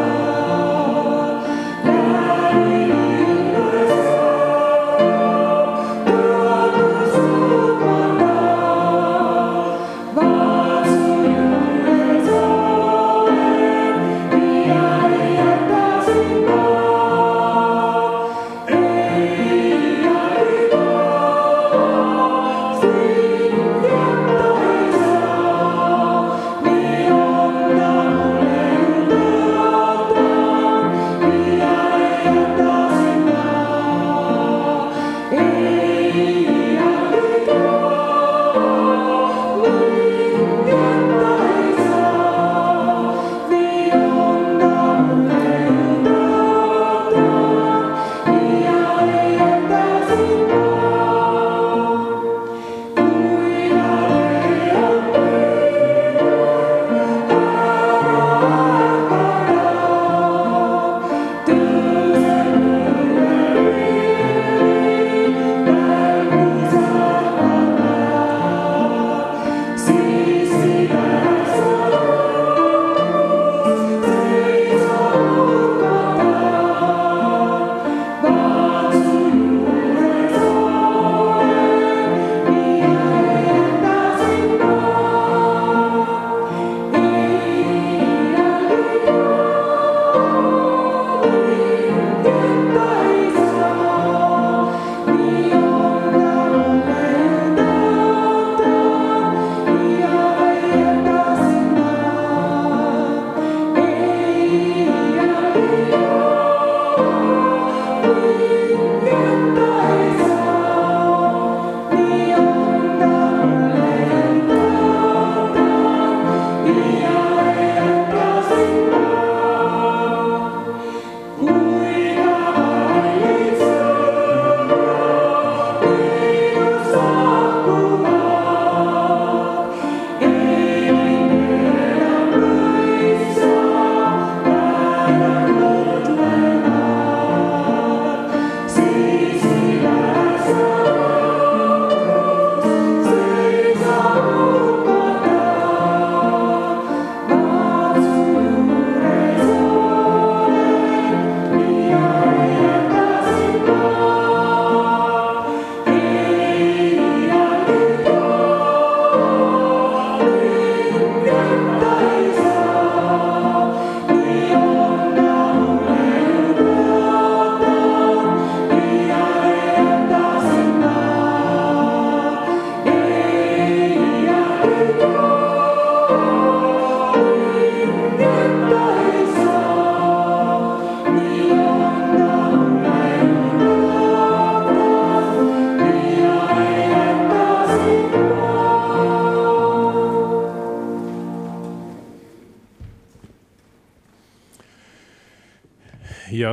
Oh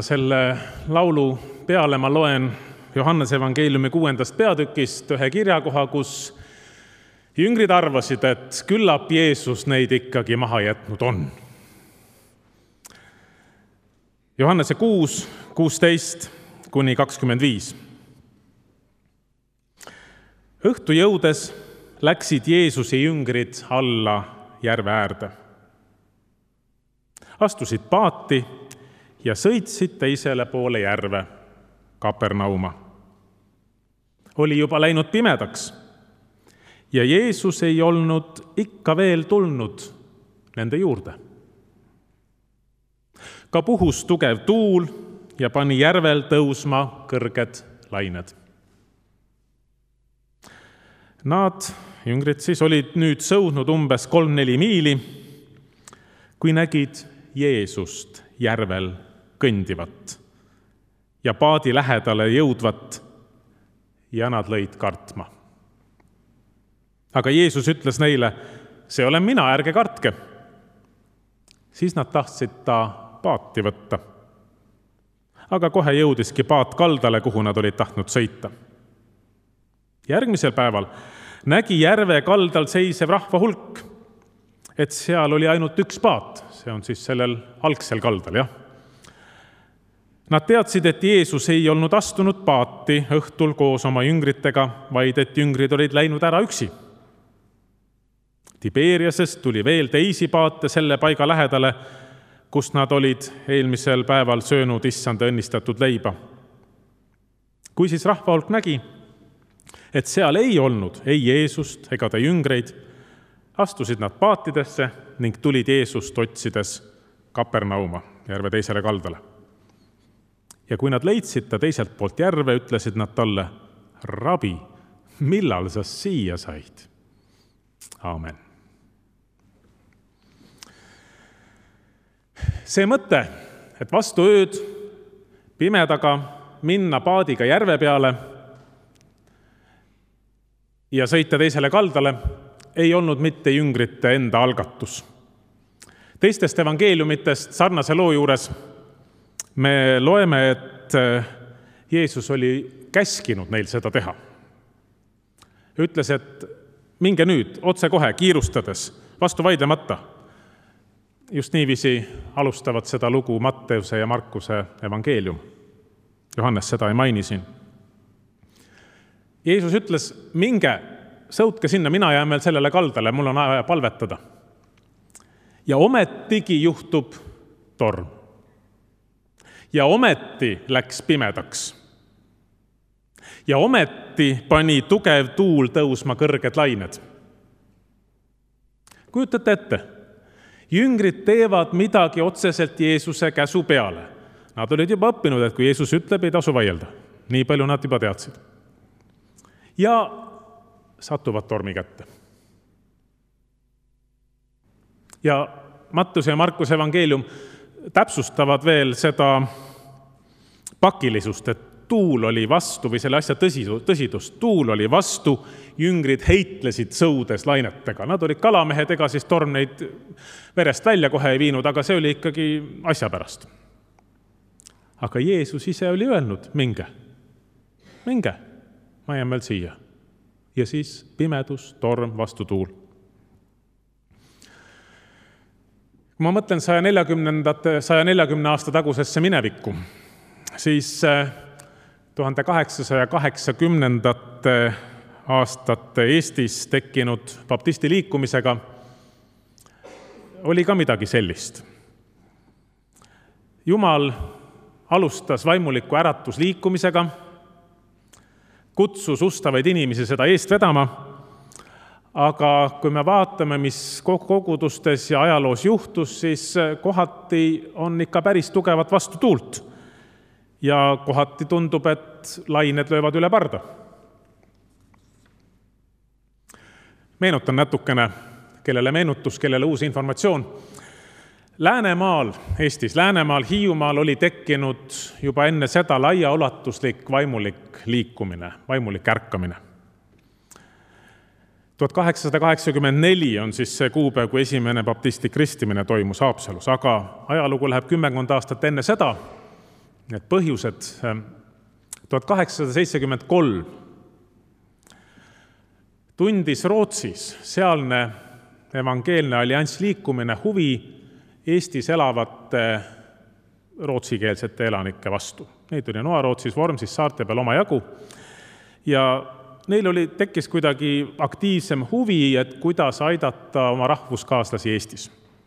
Ja selle laulu peale ma loen Johannese evangeeliumi 6. peatükist ühe kirjakoha, kus jüngrid arvasid, et küllap Jeesus neid ikkagi maha jätnud on. Johannese 6, 16-25. Õhtu jõudes läksid Jeesuse jüngrid alla järve äärde. Astusid paati ja sõitsid teisele poole järve, Kapernauma. Oli juba läinud pimedaks ja Jeesus ei olnud ikka veel tulnud nende juurde. Ka puhus tugev tuul ja pani järvel tõusma kõrged lained. Nad, jüngrid siis, olid nüüd sõudnud umbes 3-4 miili, kui nägid Jeesust järvel kõndivat ja paadi lähedale jõudvat ja nad lõid kartma. Aga Jeesus ütles neile, see olen mina, ärge kartke. Siis nad tahtsid ta paati võtta. Aga kohe jõudiski paat kaldale, kuhu nad olid tahtnud sõita. Järgmisel päeval nägi järve kaldal seisev rahva hulk, et seal oli ainult üks paat, see on siis sellel algsel kaldal, jah. Nad teadsid, et Jeesus ei olnud astunud paati õhtul koos oma jüngritega, vaid et jüngrid olid läinud ära üksi. Tiberiasest tuli veel teisi paate selle paiga lähedale, kus nad olid eelmisel päeval söönud issanda õnnistatud leiba. Kui siis rahva hulk nägi, et seal ei olnud ei Jeesust ega ta jüngreid, astusid nad paatidesse ning tulid Jeesust otsides Kapernauma, järve teisele kaldale. Ja kui nad leidsid ta teiselt poolt järve, ütlesid nad talle, Rabi, millal sa siia said? Aamen. See mõte, et vastu ööd pimedaga minna paadiga järve peale ja sõita teisele kaldale, ei olnud mitte jüngrite enda algatus. Teistest evangeeliumitest sarnase loo juures me loeme, et Jeesus oli käskinud neil seda teha. Ütles, et minge nüüd, otse kohe, kiirustades, vastu vaidlemata. Just niiviisi alustavad seda lugu Matteuse ja Markuse evangeelium. Johannes seda ei maini siin. Jeesus ütles, minge, sõutke sinna, mina jään veel sellele kaldale, mul on aja palvetada. Ja ometigi juhtub torm. Ja ometi läks pimedaks. Ja ometi pani tugev tuul tõusma kõrged lained. Kujutate ette, jüngrid teevad midagi otseselt Jeesuse käsu peale. Nad olid juba õppinud, et kui Jeesus ütleb, ei tasu vaielda. Nii palju nad juba teadsid. Ja satuvad tormi kätte. Ja Mattuse ja Markuse evangeelium täpsustavad veel seda pakilisust, et tuul oli vastu või selle asja tõsidust. Tuul oli vastu, jüngrid heitlesid sõudes lainetega. Nad olid kalamehed, ega siis torm neid verest välja kohe ei viinud, aga see oli ikkagi asja pärast. Aga Jeesus ise oli öelnud, minge, ma jään veel siia. Ja siis pimedus, torm, vastu tuul. Kui ma mõtlen 140 aasta tagusesse minevikku, siis 1880. aastate Eestis tekkinud baptisti liikumisega oli ka midagi sellist. Jumal alustas vaimuliku äratusliikumisega, kutsus ustavaid inimesi seda eest vedama, aga kui me vaatame, mis kogudustes ja ajaloos juhtus, siis kohati on ikka päris tugevat vastu tuult. Ja kohati tundub, et lained löövad üle parda. Meenutan natukene, kellele meenutus, kellele uus informatsioon. Läänemaal, Eestis, Läänemaal, Hiiumaal oli tekkinud juba enne seda laiaulatuslik vaimulik liikumine, vaimulik ärkamine. 1884 on siis see kuupäev, kui esimene baptisti kristimine toimus Haapsalus, aga ajalugu läheb 10 aastat enne seda need põhjused. 1873 tundis Rootsis sealne evangeelne allianss liikumine huvi Eestis elavate rootsikeelsete elanike vastu. Neid oli Noa-Rootsis, Vormsis, saarte peal omajagu ja neil tekkis kuidagi aktiivsem huvi, et kuidas aidata oma rahvuskaaslasi Eestis.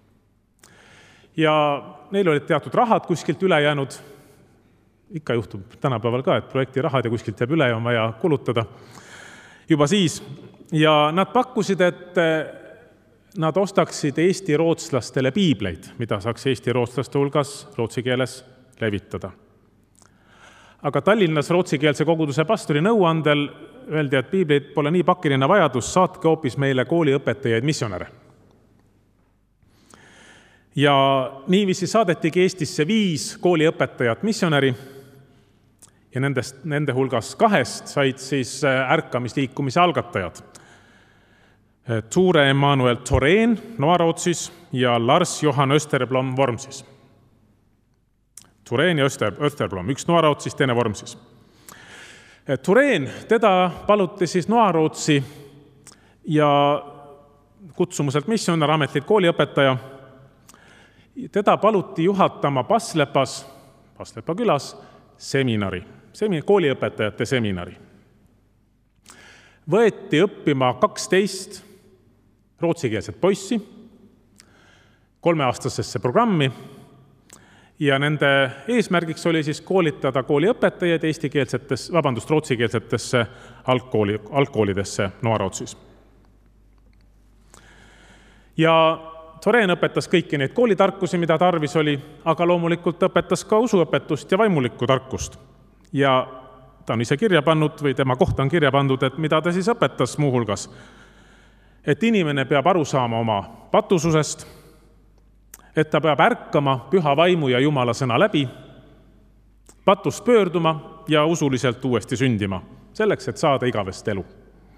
Ja neil olid teatud rahad kuskilt üle jäänud, ikka juhtub tänapäeval ka, et projekti rahad ja kuskilt jääb üle ja on vaja kulutada juba siis. Ja nad pakkusid, et nad ostaksid Eesti rootslastele piibleid, mida saaks Eesti rootslaste hulgas rootsi keeles levitada. Aga Tallinnas rootsikeelse koguduse pastori nõuandel öeldi, et piibleid pole nii pakiline vajadus, saatke hoopis meile kooliõpetajaid missionäre. Ja niiviisi saadetigi Eestisse 5 kooliõpetajat missionäri ja nende hulgas 2 said siis ärkamisliikumise algatajad. Ture Emanuel Thorén Noa-Rootsis ja Lars Johan Österblom Vormsis. Thorén ja Österblom, üks Noa-Rootsis, teine Vormsis. Thorén, teda paluti siis Noa-Rootsi ja kutsumuselt missionär, ametlik kooliõpetaja. Teda paluti juhatama Paslepa külas seminari, kooliõpetajate seminari. Võeti õppima 12 rootsikeelset poissi 3-aastasesse programmi ja nende eesmärgiks oli siis koolitada kooliõpetajaid rootsikeelsetesse algkoolidesse Noa-Rootsis. Ja Thorén õpetas kõiki neid koolitarkusi, mida tarvis oli, aga loomulikult õpetas ka usuõpetust ja vaimulikku tarkust. Ja ta on ise kirja pannud või tema kohta on kirja pandud, et mida ta siis õpetas muu hulgas. Et inimene peab aru saama oma patususest, et ta peab ärkama püha vaimu ja Jumala sõna läbi, patust pöörduma ja usuliselt uuesti sündima, selleks, et saada igavest elu.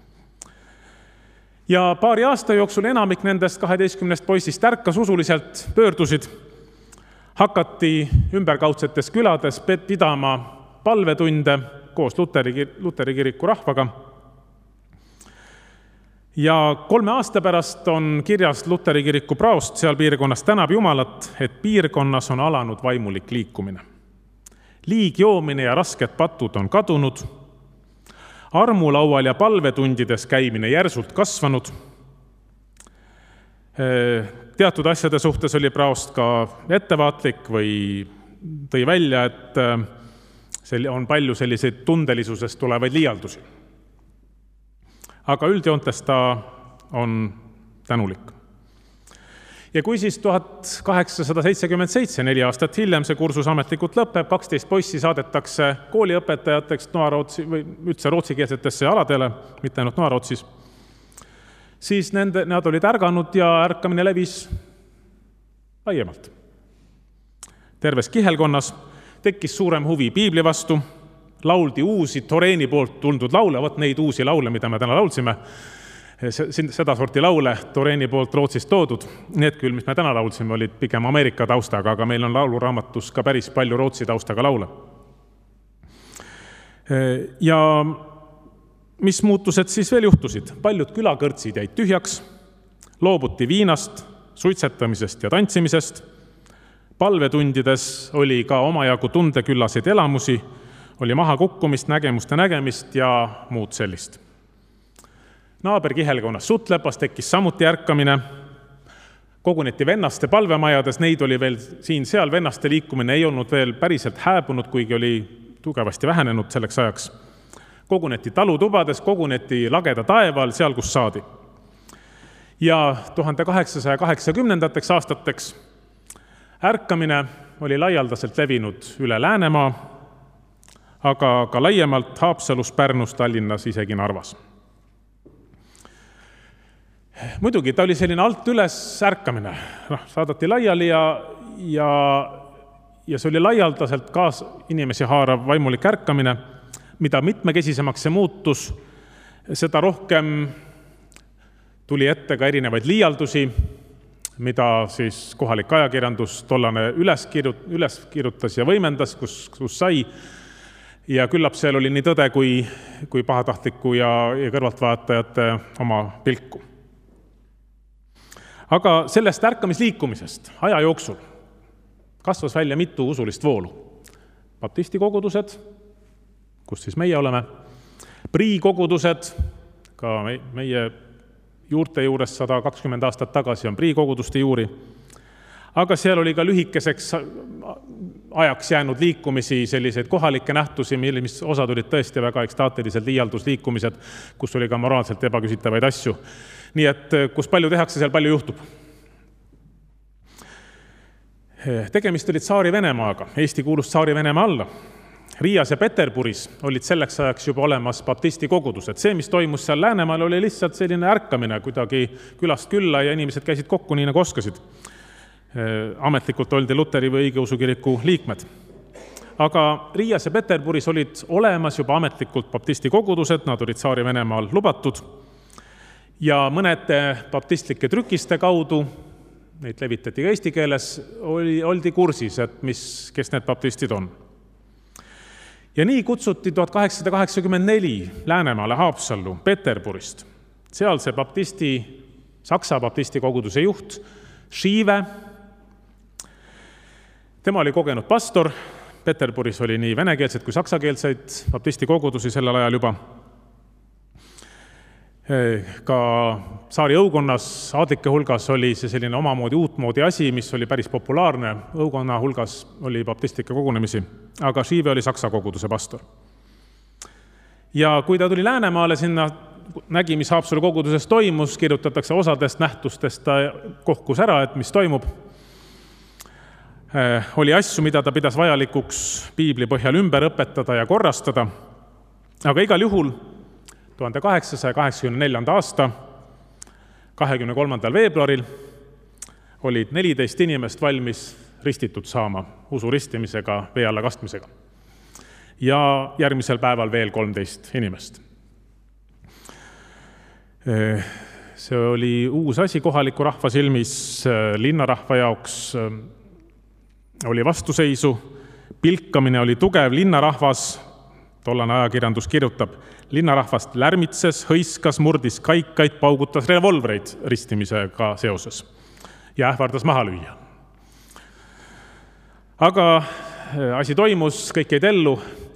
Ja paari aasta jooksul enamik nendest 12 poissist ärkas usuliselt, pöördusid, hakati ümberkaudsetes külades pidama palvetunde koos Luteri kiriku rahvaga. Ja 3 aasta pärast on kirjas Luteri kiriku praost seal piirkonnas tänab Jumalat, et piirkonnas on alanud vaimulik liikumine. Liigjoomine ja rasked patud on kadunud, armulaual ja palvetundides käimine järsult kasvanud. Teatud asjade suhtes oli praost ka ettevaatlik või tõi välja, et on palju selliseid tundelisusest tulevaid liialdusi. Aga üldjoontes ta on tänulik. Ja kui siis 1877, 4 aastat hiljem see kursus ametlikult lõpeb, 12 poissi saadetakse kooliõpetajateks Noa-Rootsi või üldse rootsikeelsetesse aladele, mitte ainult Noa-Rootsis, siis nad olid ärganud ja ärkamine levis laiemalt. Terves kihelkonnas tekkis suurem huvi piibli vastu, lauldi uusi Thoréni poolt tuldud laule, neid uusi laule, mida me täna laulsime, seda sorti laule Thoréni poolt Rootsist toodud. Need küll, mis me täna laulsime, olid pigem Ameerika taustaga, aga meil on lauluraamatus ka päris palju Rootsi taustaga laule. Ja mis muutused siis veel juhtusid? Paljud külakõrtsid jäid tühjaks, loobuti viinast, suitsetamisest ja tantsimisest. Palvetundides oli ka omajagu tundeküllaseid elamusi, oli maha kukkumist, nägemist ja muud sellist. Naaberkihelkonnas Sutlepas tekkis samuti ärkamine, koguneti vennaste palvemajades, neid oli veel siin-seal, vennaste liikumine ei olnud veel päriselt hääbunud, kuigi oli tugevasti vähenenud selleks ajaks. Koguneti talutubades, koguneti lageda taeval, seal kus saadi. Ja 1880. aastateks ärkamine oli laialdaselt levinud üle Läänemaa, aga ka laiemalt Haapsalus, Pärnus, Tallinnas, isegi Narvas. Muidugi, ta oli selline alt üles ärkamine. Saadati laiali ja see oli laialdaselt inimesi haarav vaimulik ärkamine, mida mitmekesisemaks see muutus, seda rohkem tuli ette ka erinevaid liialdusi, mida siis kohalik ajakirjandus tollane üles kirjutas ja võimendas, kus sai. Ja küllap seal oli nii tõde kui pahatahtliku ja kõrvaltvaatajate oma pilku. Aga sellest ärkamisliikumisest aja jooksul kasvas välja mitu usulist voolu. Baptisti kogudused, kus siis meie oleme, Prii kogudused, ka meie juurte juures 120 aastat tagasi on Prii koguduste juuri, aga seal oli ka lühikeseks ajaks jäänud liikumisi, selliseid kohalikke nähtusi, mis osad olid tõesti väga ekstaatilised liialdusliikumised, kus oli ka moraalselt ebaküsitavaid asju. Nii et kus palju tehakse, seal palju juhtub. Tegemist olid Tsaari-Venemaaga, Eesti kuulus Tsaari-Venemaa alla. Riias ja Peterburis olid selleks ajaks juba olemas baptisti kogudused. See, mis toimus seal Läänemaal, oli lihtsalt selline ärkamine kuidagi külast külla ja inimesed käisid kokku nii nagu oskasid. Ametlikult oldi Luteri või õigeusukiriku liikmed. Aga Riias ja Peterburis olid olemas juba ametlikult baptisti kogudused, nad olid Tsaari-Venemaal lubatud. Ja mõned baptistlike trükiste kaudu, neid levitati ka eesti keeles, oldi kursis, et kes need baptistid on. Ja nii kutsuti 1884 Läänemaale Haapsallu Peterburist. Seal see Saksa baptisti koguduse juht Schive. Tema oli kogenud pastor. Peterburis oli nii venekeelseid kui saksakeelseid baptisti kogudusi sellel ajal juba. Ka Saari õukonnas aadlike hulgas oli see selline omamoodi uutmoodi asi, mis oli päris populaarne. Õukonna hulgas oli baptistlike kogunemisi, aga Schive oli Saksa koguduse pastor. Ja kui ta tuli Läänemaale sinna, nägi, mis Haapsalu koguduses toimus, kirjutatakse osadest nähtustest, ta kohkus ära, et mis toimub. Oli asju, mida ta pidas vajalikuks piibli põhjal ümber õpetada ja korrastada, aga igal juhul 1884. aasta 23. veebruaril olid 14 inimest valmis ristitud saama usu ristimisega, vee alla kastmisega. Ja järgmisel päeval veel 13 inimest. See oli uus asi kohaliku rahva silmis, linnarahva jaoks oli vastuseisu, pilkamine oli tugev, linnarahvas, tollane ajakirjandus kirjutab, linnarahvast lärmitses, hõiskas, murdis kaikaid, paugutas revolvreid ristimisega seoses ja ähvardas maha lüüa. Aga asi toimus, kõik jäid ellu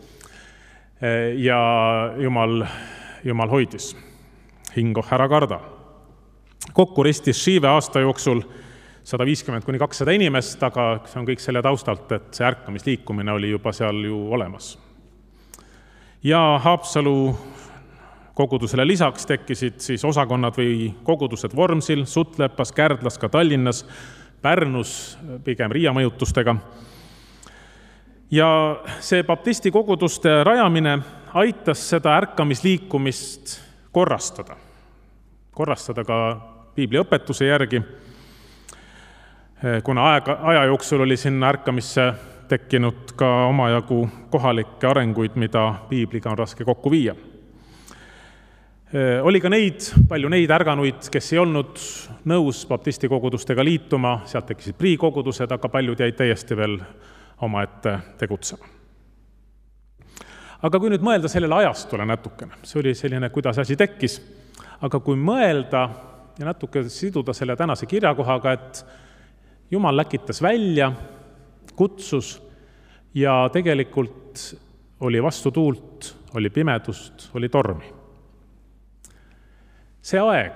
ja Jumal hoidis. Hingoh ära karda. Kokku ristis Schive aasta jooksul 150–200 inimest, aga see on kõik selle taustalt, et see ärkamisliikumine oli juba seal ju olemas. Ja Haapsalu kogudusele lisaks tekkisid siis osakonnad või kogudused Vormsil, Sutlepas, Kärdlas, ka Tallinnas, Pärnus, pigem Riia mõjutustega. Ja see baptisti koguduste rajamine aitas seda ärkamisliikumist korrastada. Korrastada ka piibliõpetuse järgi, kuna aja jooksul oli sinna ärkamisse tekkinud ka omajagu kohalikke arenguid, mida piibliga on raske kokku viia. Oli ka palju neid ärganuid, kes ei olnud nõus baptisti kogudustega liituma, sealt tekkisid Prii kogudused, aga paljud jäid täiesti veel omaette tegutsema. Aga kui nüüd mõelda sellele ajastule natukene, see oli selline, kuidas asi tekkis, aga kui mõelda ja natuke siduda selle tänase kirjakohaga, et Jumal läkitas välja, kutsus ja tegelikult oli vastu tuult, oli pimedust, oli tormi. See aeg,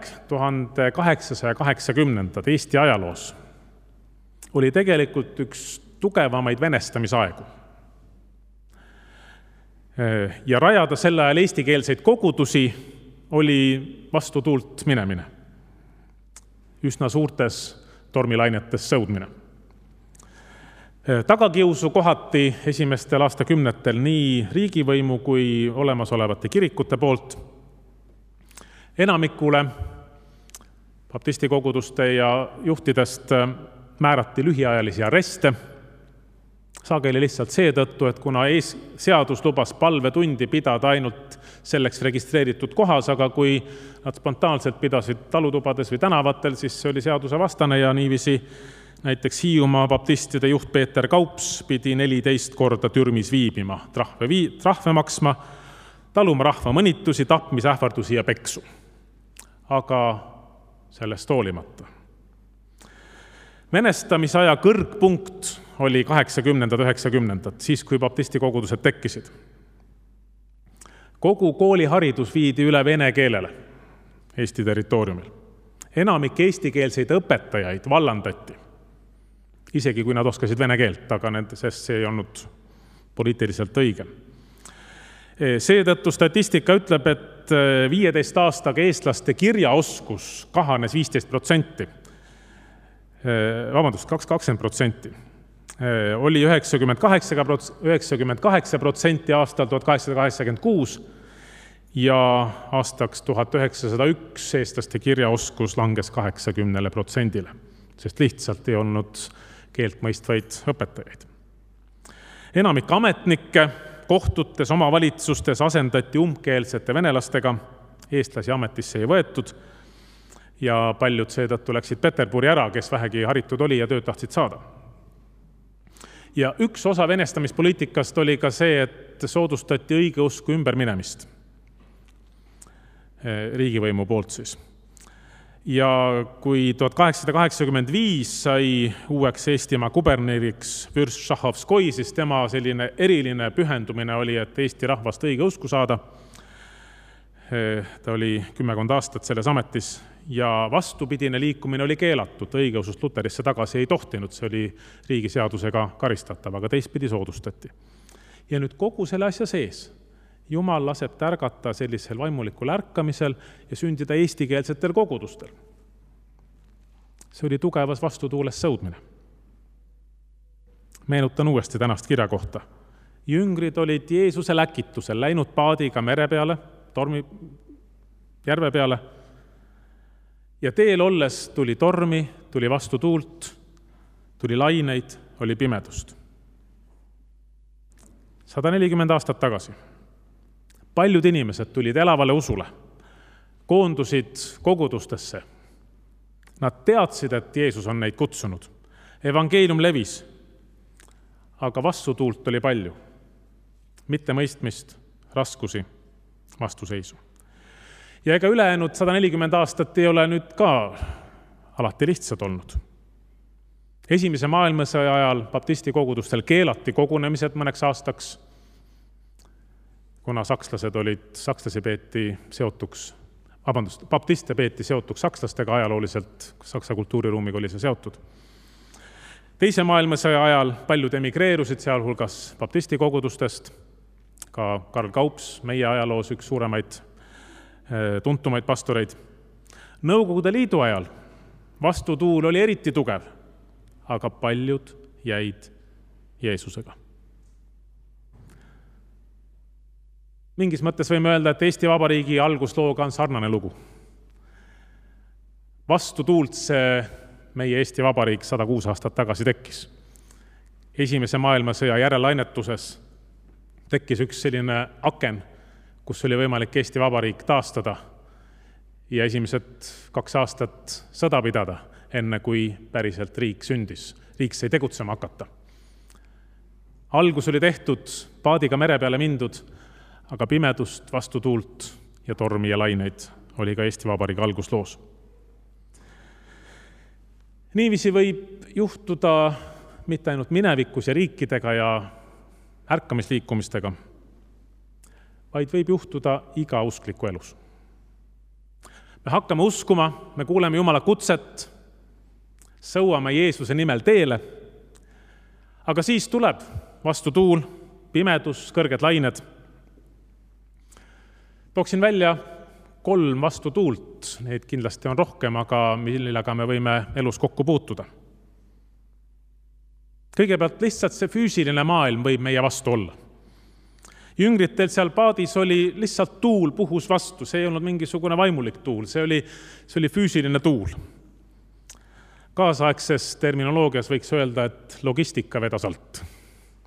1880. Eesti ajaloos, oli tegelikult üks tugevamaid venestamisaegu. Ja rajada sel ajal eestikeelseid kogudusi oli vastu tuult minemine. Üsna suurtes tormilainetes sõudmine. Tagakiusu kohati esimestel aastakümnetel nii riigivõimu kui olemasolevate kirikute poolt. Enamikule baptisti koguduste ja juhtidest määrati lühiajalisi areste. Sageli lihtsalt seetõttu, et kuna seadus lubas palvetundi pidada ainult selleks registreeritud kohas, aga kui nad spontaanselt pidasid talutubades või tänavatel, siis see oli seaduse vastane ja niiviisi näiteks Hiiumaa baptistide juht Peeter Kaups pidi 14 korda türmis viibima, trahve maksma, taluma rahva mõnitusi, tapmisähvardusi ja peksu. Aga sellest hoolimata. Venestamisaja kõrgpunkt oli 80-90, siis kui baptisti kogudused tekkisid. Kogu kooliharidus viidi üle vene keelele Eesti territooriumil. Enamik eestikeelseid õpetajaid vallandati, isegi kui nad oskasid vene keelt, aga sest see ei olnud poliitiliselt õige. Seetõttu statistika ütleb, et 15 aastaga eestlaste kirjaoskus kahanes 15%. 20%. Oli 98% aastal 1886 ja aastaks 1901 eestlaste kirjaoskus langes 80%, sest lihtsalt ei olnud keelt mõistvaid õpetajaid. Enamik ametnikke kohtutes, omavalitsustes asendati umbkeelsete venelastega, eestlasi ametisse ei võetud ja paljud seetõttu läksid Peterburi ära, kes vähegi haritud oli ja tööd tahtsid saada. Ja üks osa venestamispoliitikast oli ka see, et soodustati õigeusku ümberminemist riigivõimu poolt siis. Ja kui 1885 sai uueks Eestimaa kuberneriks Fürst Šahovskoi, siis tema selline eriline pühendumine oli, et Eesti rahvast õigeusku saada. Ta oli 10 aastat selles ametis ja vastupidine liikumine oli keelatud, õigeusust luterisse tagasi ei tohtinud, see oli riigiseadusega karistatav, aga teistpidi soodustati. Ja nüüd kogu selle asja sees Jumal laseb tärgata sellisel vaimulikul ärkamisel ja sündida eestikeelsetel kogudustel. See oli tugevas vastutuules sõudmine. Meenutan uuesti tänast kirja kohta. Jüngrid olid Jeesuse läkitusel läinud paadiga mere peale, järve peale, ja teel olles tuli tormi, tuli vastu tuult, tuli laineid, oli pimedust. 140 aastat tagasi. Paljud inimesed tulid elavale usule, koondusid kogudustesse. Nad teadsid, et Jeesus on neid kutsunud. Evangeelium levis, aga vastutuult oli palju. Mitte mõistmist, raskusi, vastuseisu. Ja ega ülejäänud 140 aastat ei ole nüüd ka alati lihtsad olnud. Esimese maailmasõja ajal baptisti kogudustel keelati kogunemised mõneks aastaks, kuna sakslasi peeti seotuks, baptiste peeti seotuks sakslastega ajalooliselt, saksa kultuuriruumiga oli see seotud. Teise maailmasõja ajal paljud emigreerusid, sealhulgas baptisti kogudustest, ka Karl Kaups, meie ajaloos üks suuremaid tuntumaid pastoreid. Nõukogude Liidu ajal vastutuul oli eriti tugev, aga paljud jäid Jeesusega. Mingis mõttes võime öelda, et Eesti Vabariigi alguslooga on sarnane lugu. Vastutuult see meie Eesti Vabariik 106 aastat tagasi tekkis. Esimese maailmasõja järelainetuses tekkis üks selline aken, kus oli võimalik Eesti Vabariik taastada ja esimesed 2 aastat sõda pidada, enne kui päriselt riik sündis. Riik sai tegutsema hakata. Algus oli tehtud, paadiga mere peale mindud, aga pimedust, vastutuult ja tormi ja laineid oli ka Eesti Vabariigi algusloos. Niiviisi võib juhtuda mitte ainult minevikus ja riikidega ja ärkamisliikumistega, vaid võib juhtuda iga uskliku elus. Me hakkame uskuma, me kuuleme Jumala kutset, sõuame Jeesuse nimel teele, aga siis tuleb vastutuul, pimedus, kõrged lained. Tooksin välja 3 vastutuult, neid kindlasti on rohkem, aga millega me võime elus kokku puutuda. Kõigepealt lihtsalt see füüsiline maailm võib meie vastu olla. Jüngritel seal paadis oli lihtsalt tuul puhus vastu, see ei olnud mingisugune vaimulik tuul, see oli füüsiline tuul. Kaasaegses terminoloogias võiks öelda, et logistika vedas alt.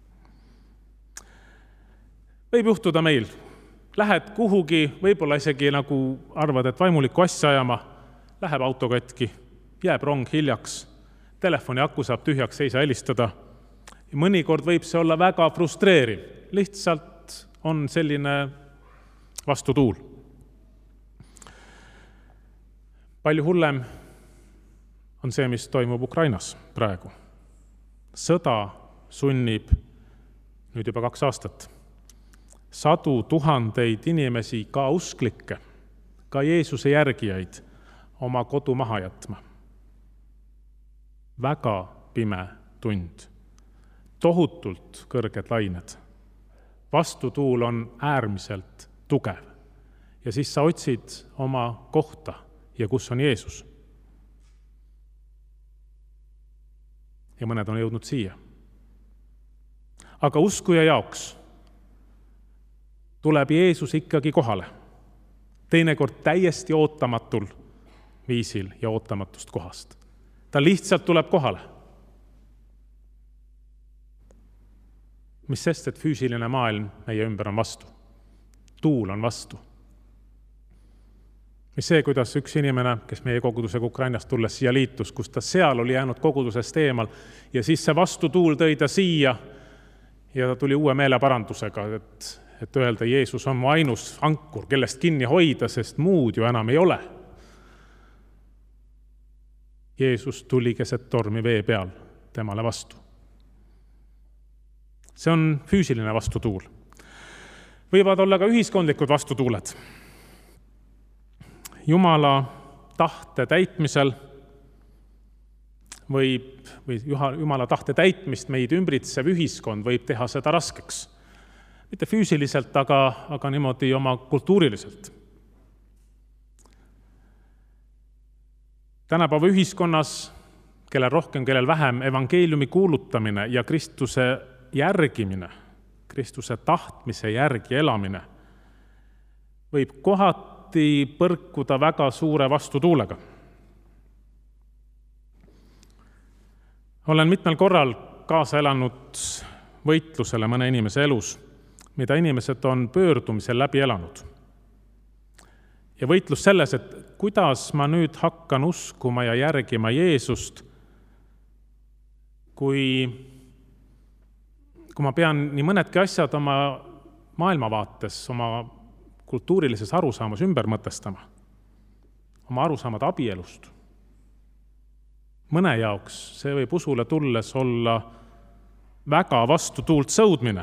Võib juhtuda meil. Lähed kuhugi, võib-olla isegi nagu arvad, et vaimulikku asja ajama, läheb auto katki, jääb rong hiljaks, telefoni aku saab tühjaks, ei saa helistada. Ja mõnikord võib see olla väga frustreeriv. Lihtsalt on selline vastutuul. Palju hullem on see, mis toimub Ukrainas praegu. Sõda sunnib nüüd juba 2 aastat. 100 000 inimesi, ka usklikke, ka Jeesuse järgijaid, oma kodu maha jätma. Väga pime tund. Tohutult kõrged lained. Vastutuul on äärmiselt tugev. Ja siis sa otsid oma kohta ja kus on Jeesus. Ja mõned on jõudnud siia. Aga uskuja jaoks tuleb Jeesus ikkagi kohale. Teinekord täiesti ootamatul viisil ja ootamatust kohast. Ta lihtsalt tuleb kohale. Mis sest, et füüsiline maailm meie ümber on vastu. Tuul on vastu. Mis see, kuidas üks inimene, kes meie kogudusega Ukrainast tulles siia liitus, kus ta seal oli jäänud kogudusest eemal ja siis see vastutuul tõi ta siia ja ta tuli uue meeleparandusega, et öelda, Jeesus on mu ainus ankur, kellest kinni hoida, sest muud ju enam ei ole. Jeesus tuli keset tormi vee peal temale vastu. See on füüsiline vastutuul. Võivad olla ka ühiskondlikud vastutuuled. Jumala tahte täitmisel või Jumala tahte täitmist meid ümbritsev ühiskond võib teha seda raskeks. Mitte füüsiliselt, aga niimoodi oma kultuuriliselt. Tänapäeva ühiskonnas, kellel rohkem, kellel vähem, evangeeliumi kuulutamine ja Kristuse järgimine, Kristuse tahtmise järgi elamine võib kohati põrkuda väga suure vastutuulega. Olen mitmel korral kaasa elanud võitlusele mõne inimese elus, mida inimesed on pöördumisel läbi elanud. Ja võitlus selles, et kuidas ma nüüd hakkan uskuma ja järgima Jeesust, kui ma pean nii mõnedki asjad oma maailmavaates, oma kultuurilises arusaamas ümber mõtestama, oma arusaamad abielust. Mõne jaoks see võib usule tulles olla väga vastutuult sõudmine.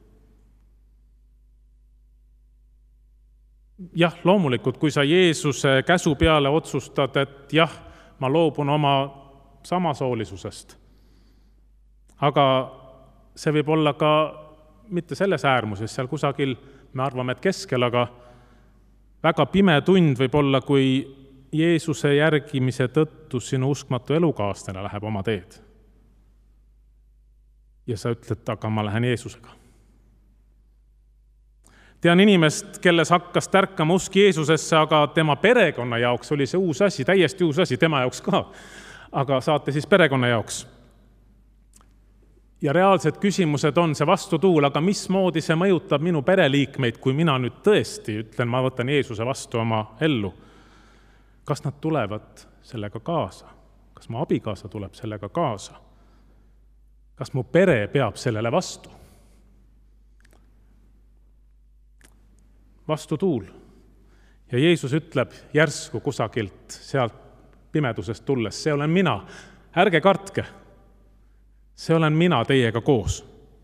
Jah, loomulikult, kui sa Jeesuse käsu peale otsustad, et jah, ma loobun oma samasoolisusest. Aga see võib olla ka mitte selles äärmuses, seal kusagil me arvame, et keskel, aga väga pime tund võib olla, kui Jeesuse järgimise tõttu sinu uskmatu elukaaslane läheb oma teed. Ja sa ütled, aga ma lähen Jeesusega. Tean inimest, kelles hakkas tärkama usk Jeesusesse, aga tema perekonna jaoks oli see uus asi, täiesti uus asi, tema jaoks ka. Aga saate siis perekonna jaoks. Ja reaalsed küsimused on see vastutuul, aga mismoodi see mõjutab minu pereliikmeid, kui mina nüüd tõesti ütlen, ma võtan Jeesuse vastu oma ellu. Kas nad tulevad sellega kaasa? Kas mu abikaasa tuleb sellega kaasa? Kas mu pere peab sellele vastu? Vastutuul. Ja Jeesus ütleb järsku kusagilt sealt pimedusest tulles, see olen mina, ärge kartke. See olen mina teiega koos.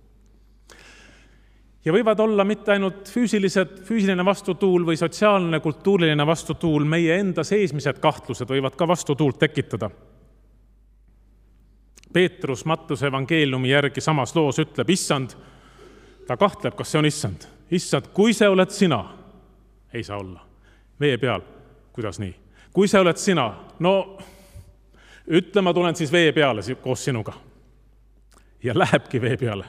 Ja võivad olla mitte ainult füüsiline vastutuul või sotsiaalne, kultuuriline vastutuul, meie enda seesmised kahtlused võivad ka vastutuult tekitada. Peetrus Mattuse evangeeliumi järgi samas loos ütleb, issand, ta kahtleb, kas see on issand. Issand, kui see oled sina, ei saa olla. Vee peal, kuidas nii? Kui see oled sina, no ütle, ma tulen siis vee peale koos sinuga. Ja lähebki vee peale.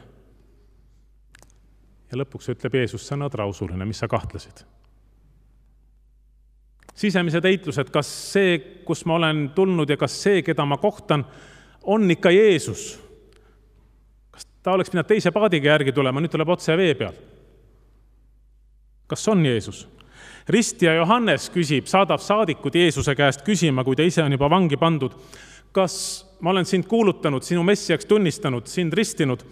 Ja lõpuks ütleb Jeesus, sa oled rausuline, mis sa kahtlesid. Sisemised eitlused, kas see, kus ma olen tulnud ja kas see, keda ma kohtan, on ikka Jeesus. Kas ta oleks pidanud teise paadiga järgi tulema, nüüd tuleb otse vee peal. kas on Jeesus? Ristija Johannes saadab saadikud Jeesuse käest küsima, kui ta ise on juba vangi pandud, kas ma olen sind kuulutanud, sinu messiaks tunnistanud, sind ristinud,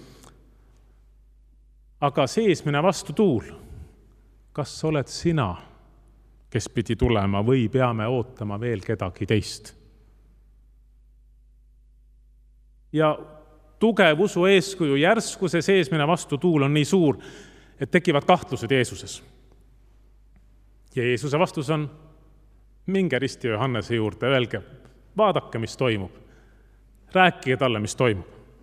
aga seesmine vastutuul, kas oled sina, kes pidi tulema või peame ootama veel kedagi teist? Ja tugev usu eeskuju, järsku see seesmine vastutuul on nii suur, et tekivad kahtlused Jeesuses. Ja Jeesuse vastus on, minge Ristija Johannese juurde, öelge, vaadake, mis toimub. Rääkige talle, mis toimub.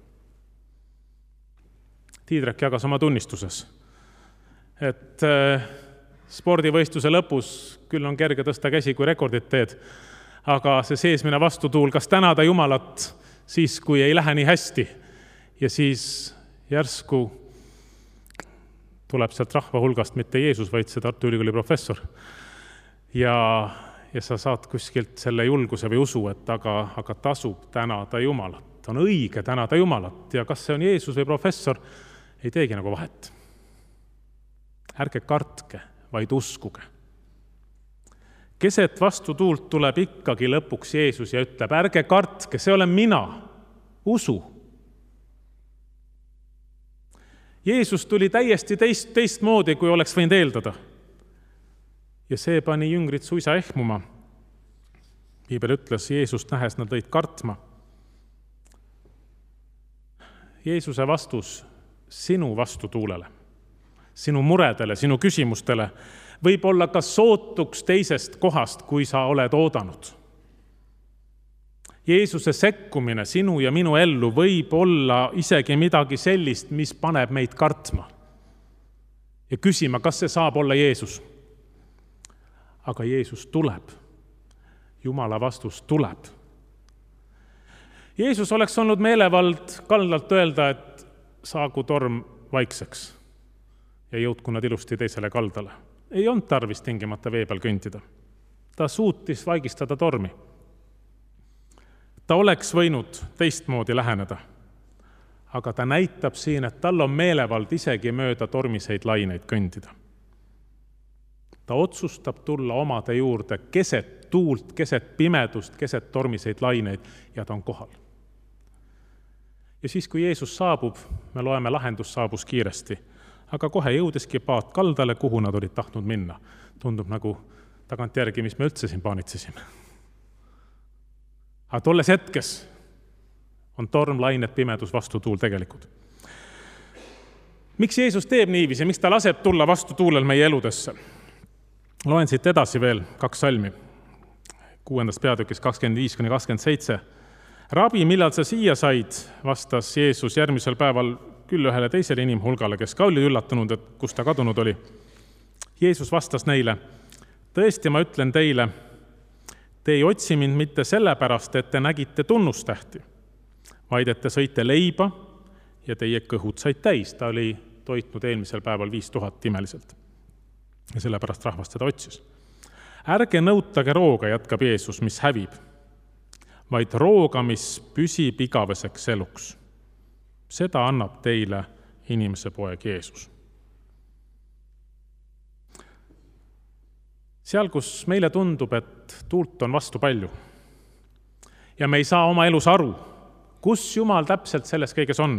Tiidrek jagas oma tunnistuses, et spordivõistluse lõpus küll on kerge tõsta käsi, kui rekordit teed, aga see seesmine vastutuul, kas tänada Jumalat siis, kui ei lähe nii hästi, ja siis järsku tuleb sealt rahva hulgast mitte Jeesus, vaid see Tartu Ülikooli professor. Ja sa saad kuskilt selle julguse või usu, et aga tasub tänada Jumalat. On õige tänada Jumalat ja kas see on Jeesus või professor, ei teegi nagu vahet. Ärge kartke, vaid uskuge. Keset vastutuult tuleb ikkagi lõpuks Jeesus ja ütleb, ärge kartke, see olen mina, usu. Jeesus tuli täiesti teistmoodi, kui oleks võinud eeldada. Ja see pani jüngrid suisa ehmuma. Piibel ütles, Jeesust nähes nad lõid kartma. Jeesuse vastus sinu vastutuulele, sinu muredele, sinu küsimustele võib olla ka sootuks teisest kohast, kui sa oled oodanud. Jeesuse sekkumine sinu ja minu ellu võib olla isegi midagi sellist, mis paneb meid kartma ja küsima, kas see saab olla Jeesus. Aga Jeesus tuleb. Jumala vastus tuleb. Jeesus oleks olnud meelevald kaldalt öelda, et saagu torm vaikseks ja jõudku nad ilusti teisele kaldale. Ei olnud tarvis tingimata vee peal kõndida. Ta suutis vaigistada tormi. Ta oleks võinud teistmoodi läheneda, aga ta näitab siin, et tal on meelevald isegi mööda tormiseid laineid kõndida. Ta otsustab tulla omade juurde keset tuult, keset pimedust, keset tormiseid laineid ja ta on kohal. Ja siis, kui Jeesus saabub, me loeme, lahendus saabus kiiresti, aga kohe jõudeski paat kaldale, kuhu nad olid tahtnud minna. Tundub nagu tagantjärgi, mis me üldse siin paanitsesime. Aga tolles hetkes on torm, lained, pimedus, vastutuul tegelikult. Miks Jeesus teeb niiviisi, miks ta laseb tulla vastutuulel meie eludesse? Loen siit edasi veel 2 salmi, 6. peatükis 25-27. Rabi, millal sa siia said, vastas Jeesus järgmisel päeval küll ühele teisele inimhulgale, kes ka oli üllatunud, et kus ta kadunud oli. Jeesus vastas neile, tõesti ma ütlen teile, te ei otsi mind mitte sellepärast, et te nägite tunnustähti, vaid et te sõite leiba ja teie kõhud said täis. Ta oli toitnud eelmisel päeval 5000 imeliselt. Ja sellepärast rahvast teda otsis. Ärge nõutage rooga, jätkab Jeesus, mis hävib, vaid rooga, mis püsib igaveseks eluks. Seda annab teile inimese poeg Jeesus. Seal, kus meile tundub, et tuult on vastu palju ja me ei saa oma elus aru, kus Jumal täpselt selles kõiges on,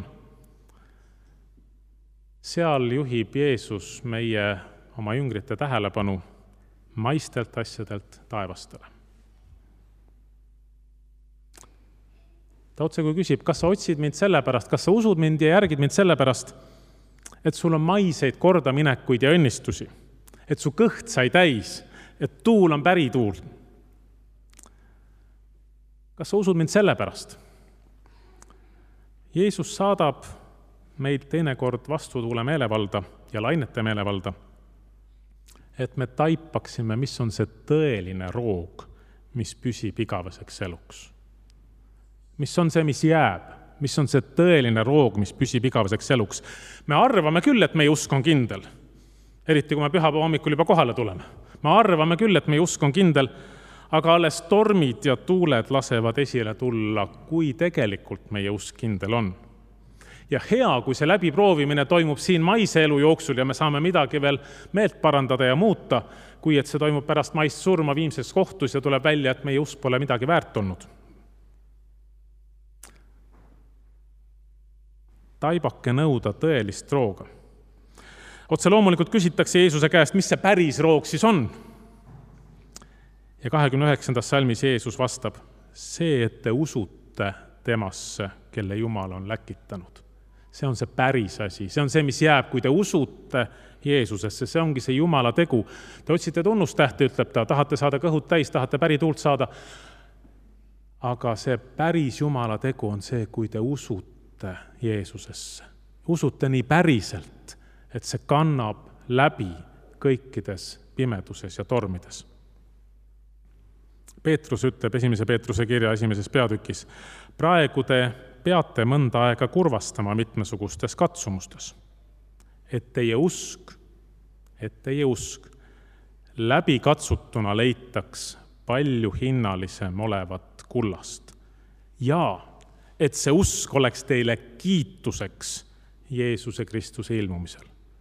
seal juhib Jeesus meie oma jüngrite tähelepanu maistelt asjadelt taevastele. Ta otse kui küsib, kas sa otsid mind sellepärast, kas sa usud mind ja järgid mind sellepärast, et sul on maiseid kordaminekuid ja õnnistusi, et su kõht sai täis, et tuul on pärituul. Kas sa usud mind sellepärast? Jeesus saadab meid teinekord vastutuule meelevalda ja lainete meelevalda, et me taipaksime, mis on see tõeline roog, mis püsib igaveseks eluks. Mis on see, mis jääb? Mis on see tõeline roog, mis püsib igaveseks eluks? Me arvame küll, et meie usk on kindel, eriti kui me pühapäeva hommikul juba kohale tuleme. Me arvame küll, et meie usk on kindel, aga alles tormid ja tuuled lasevad esile tulla, kui tegelikult meie usk kindel on. Ja hea, kui see läbiproovimine toimub siin maise elu jooksul ja me saame midagi veel meelt parandada ja muuta, kui et see toimub pärast maist surma viimses kohtus ja tuleb välja, et meie usk pole midagi väärt olnud. Taibake nõuda tõelist rooga. Otse loomulikult küsitakse Jeesuse käest, mis see päris roog siis on. Ja 29. salmis Jeesus vastab, see, et te usute temasse, kelle Jumal on läkitanud. See on see päris asi, see on see, mis jääb, kui te usute Jeesusesse, see ongi see Jumala tegu. Te otsite tunnustähte, ütleb ta, tahate saada kõhud täis, tahate pärituult saada. Aga see päris Jumala tegu on see, kui te usute Jeesusesse. Usute nii päriselt, et see kannab läbi kõikides pimeduses ja tormides. Peetrus ütleb 1. Peetruse kirja 1. peatükis, praegu te peate mõnda aega kurvastama mitmesugustes katsumustes, et teie usk läbi katsutuna leitaks palju hinnalisem olevat kullast ja et see usk oleks teile kiituseks Jeesuse Kristuse ilmumisel.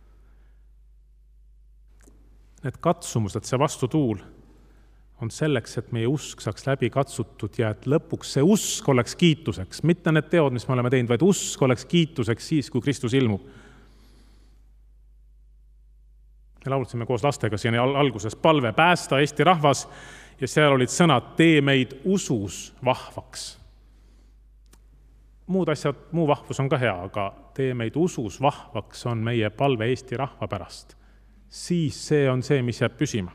Need katsumused, see vastutuul on selleks, et meie usk saaks läbi katsutud ja et lõpuks see usk oleks kiituseks, mitte need teod, mis me oleme teinud, vaid usk oleks kiituseks siis, kui Kristus ilmub. Me laulsime koos lastega siin alguses palve päästa Eesti rahvas ja seal olid sõnad, tee meid usus vahvaks. Muu vahvus on ka hea, aga tee meid usus vahvaks on meie palve Eesti rahva pärast. Siis see on see, mis jääb püsima.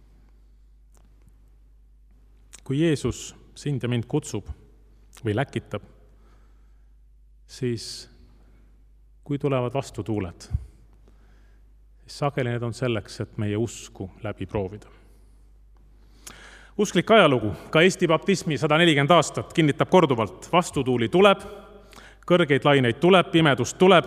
Kui Jeesus sind ja mind kutsub või läkitab, siis kui tulevad vastutuuled, siis sageli need on selleks, et meie usku läbi proovida. Usklik ajalugu, ka Eesti baptismi 140 aastat kinnitab korduvalt, vastutuuli tuleb, kõrgeid laineid tuleb, pimedus tuleb,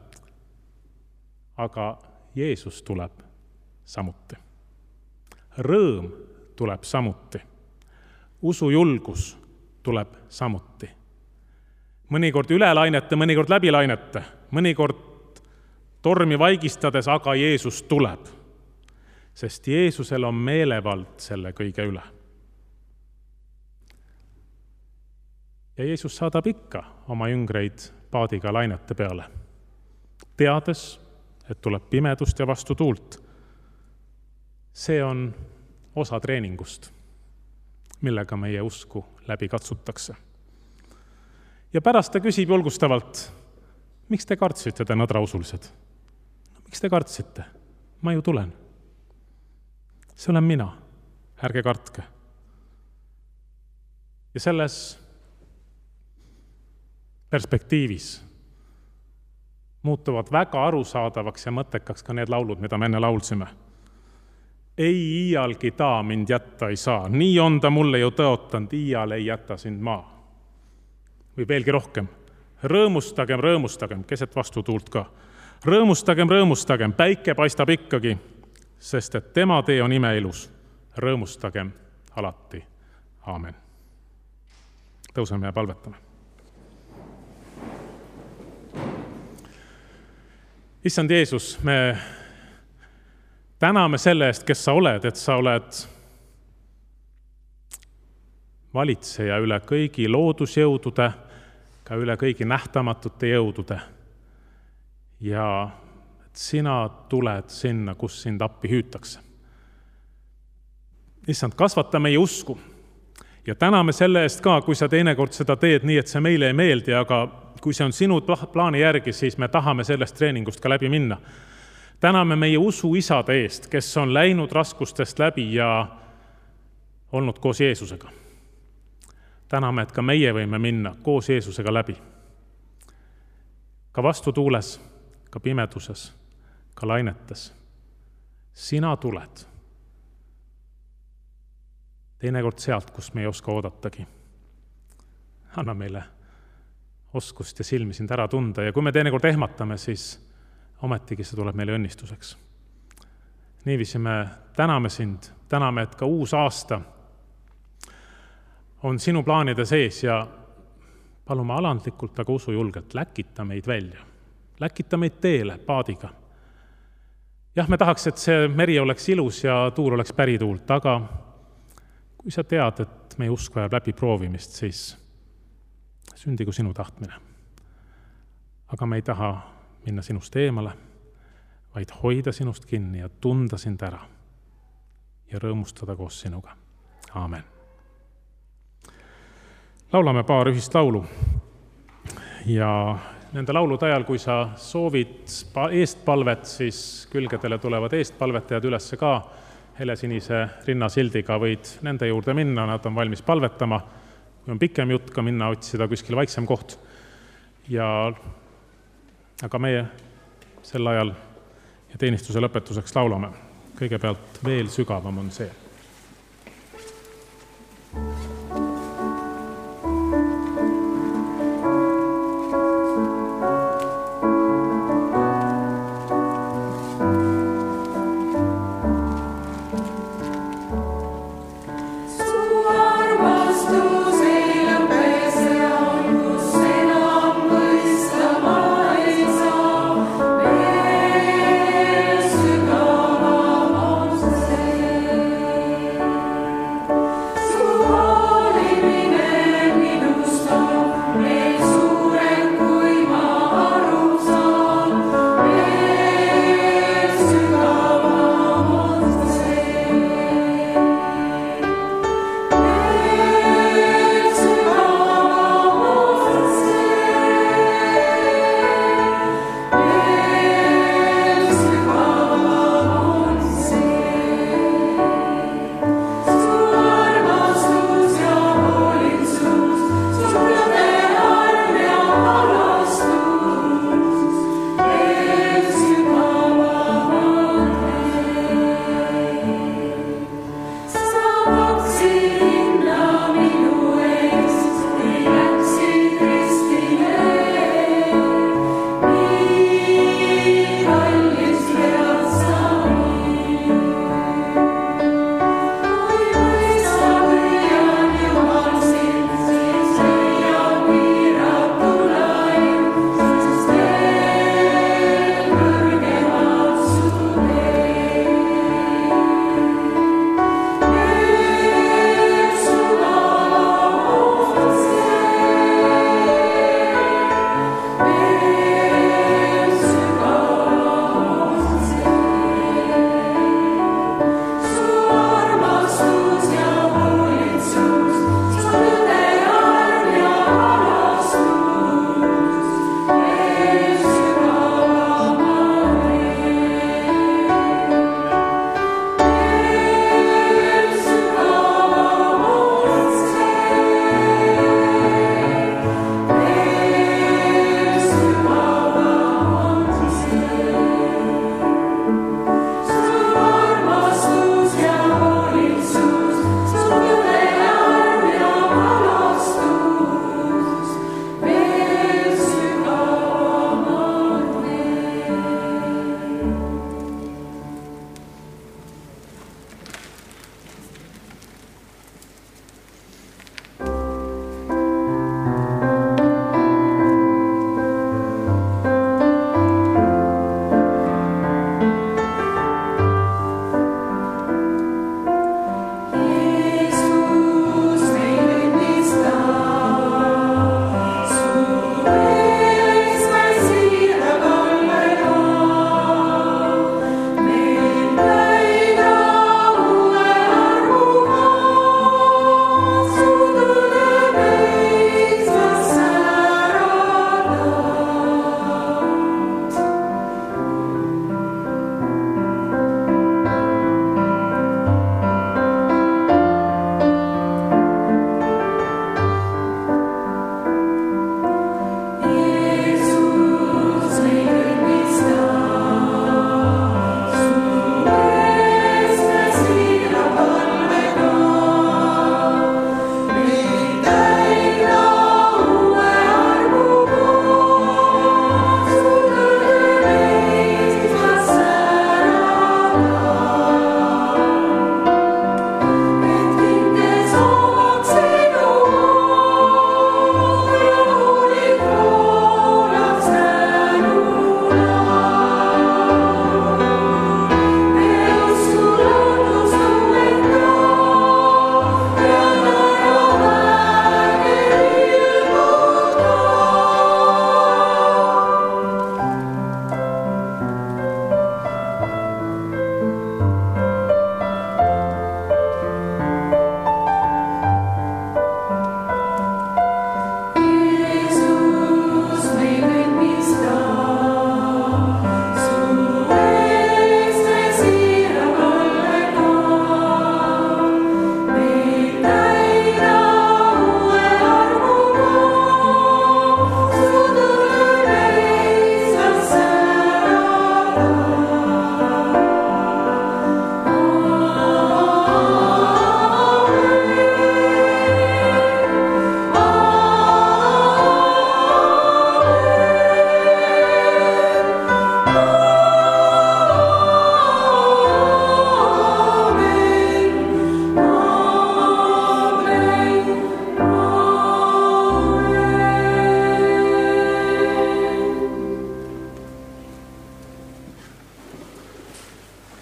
aga Jeesus tuleb samuti. Rõõm tuleb samuti. Usujulgus tuleb samuti. Mõnikord üle lainete, mõnikord läbi lainete, mõnikord tormi vaigistades, aga Jeesus tuleb, sest Jeesusel on meelevald selle kõige üle. Ja Jeesus saadab ikka oma jüngreid paadiga lainete peale, teades, et tuleb pimedust ja vastutuult. See on osa treeningust, millega meie usku läbi katsutakse. Ja pärast ta küsib julgustavalt, miks te kartsite, te nõdrausulised? Miks te kartsite? Ma ju tulen. See olen mina, ärge kartke. Ja selles perspektiivis muutuvad väga arusaadavaks ja mõttekaks ka need laulud, mida me enne laulsime. Ei iialgi ta mind jätta ei saa, nii on ta mulle ju tõotanud, iial ei jäta sind maa. Või veelgi rohkem, rõõmustagem, rõõmustagem, keset vastutuult ka. Rõõmustagem, rõõmustagem, päike paistab ikkagi, sest et tema tee on imeilus. Rõõmustagem alati. Aamen. Tõuseme ja palvetame. Issand Jeesus, me täname selle eest, kes sa oled, et sa oled valitseja üle kõigi loodusjõudude, ka üle kõigi nähtamatute jõudude. Ja et sina tuled sinna, kus sind appi hüütakse. Issand, kasvata meie usku ja täname selle eest ka, kui sa teinekord seda teed nii, et see meile ei meeldi, aga kui see on sinu plaani järgi, siis me tahame sellest treeningust ka läbi minna. Täname meie usu isade eest, kes on läinud raskustest läbi ja olnud koos Jeesusega. Täname, et ka meie võime minna koos Jeesusega läbi. Ka vastutuules, ka pimeduses, ka lainetes. Sina tuled. Teinekord sealt, kus me ei oska oodatagi. Anna meile oskust ja silmi sind ära tunda ja kui me teinekord ehmatame, siis ometigi see tuleb meile õnnistuseks. Niiviisi me täname sind, täname, et ka uus aasta on sinu plaanide sees ja palume alandlikult, aga usujulgelt, läkita meid välja. Läkita meid teele paadiga. Jah, me tahaks, et see meri oleks ilus ja tuul oleks pärituult, aga kui sa tead, et meie usk vajab läbi proovimist, siis sündigu sinu tahtmine. Aga me ei taha minna sinust eemale, vaid hoida sinust kinni ja tunda sind ära ja rõõmustada koos sinuga. Aamen. Laulame paar ühist laulu ja nende laulude ajal, kui sa soovid eestpalvet, siis külgedele tulevad eestpalvetajad üles ka helesinise rinnasildiga, võid nende juurde minna, nad on valmis palvetama. Kui on pikem jutt, ka minna otsida kuskil vaiksem koht. Aga meie sel ajal ja teenistuse lõpetuseks laulame. Kõigepealt veel sügavam on see. Sügavam on see.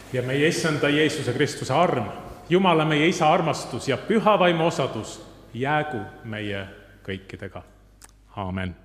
ja meie Issanda Jeesuse Kristuse arm, Jumala meie Isa armastus ja püha vaimu osadus jäägu meie kõikidega. Aamen.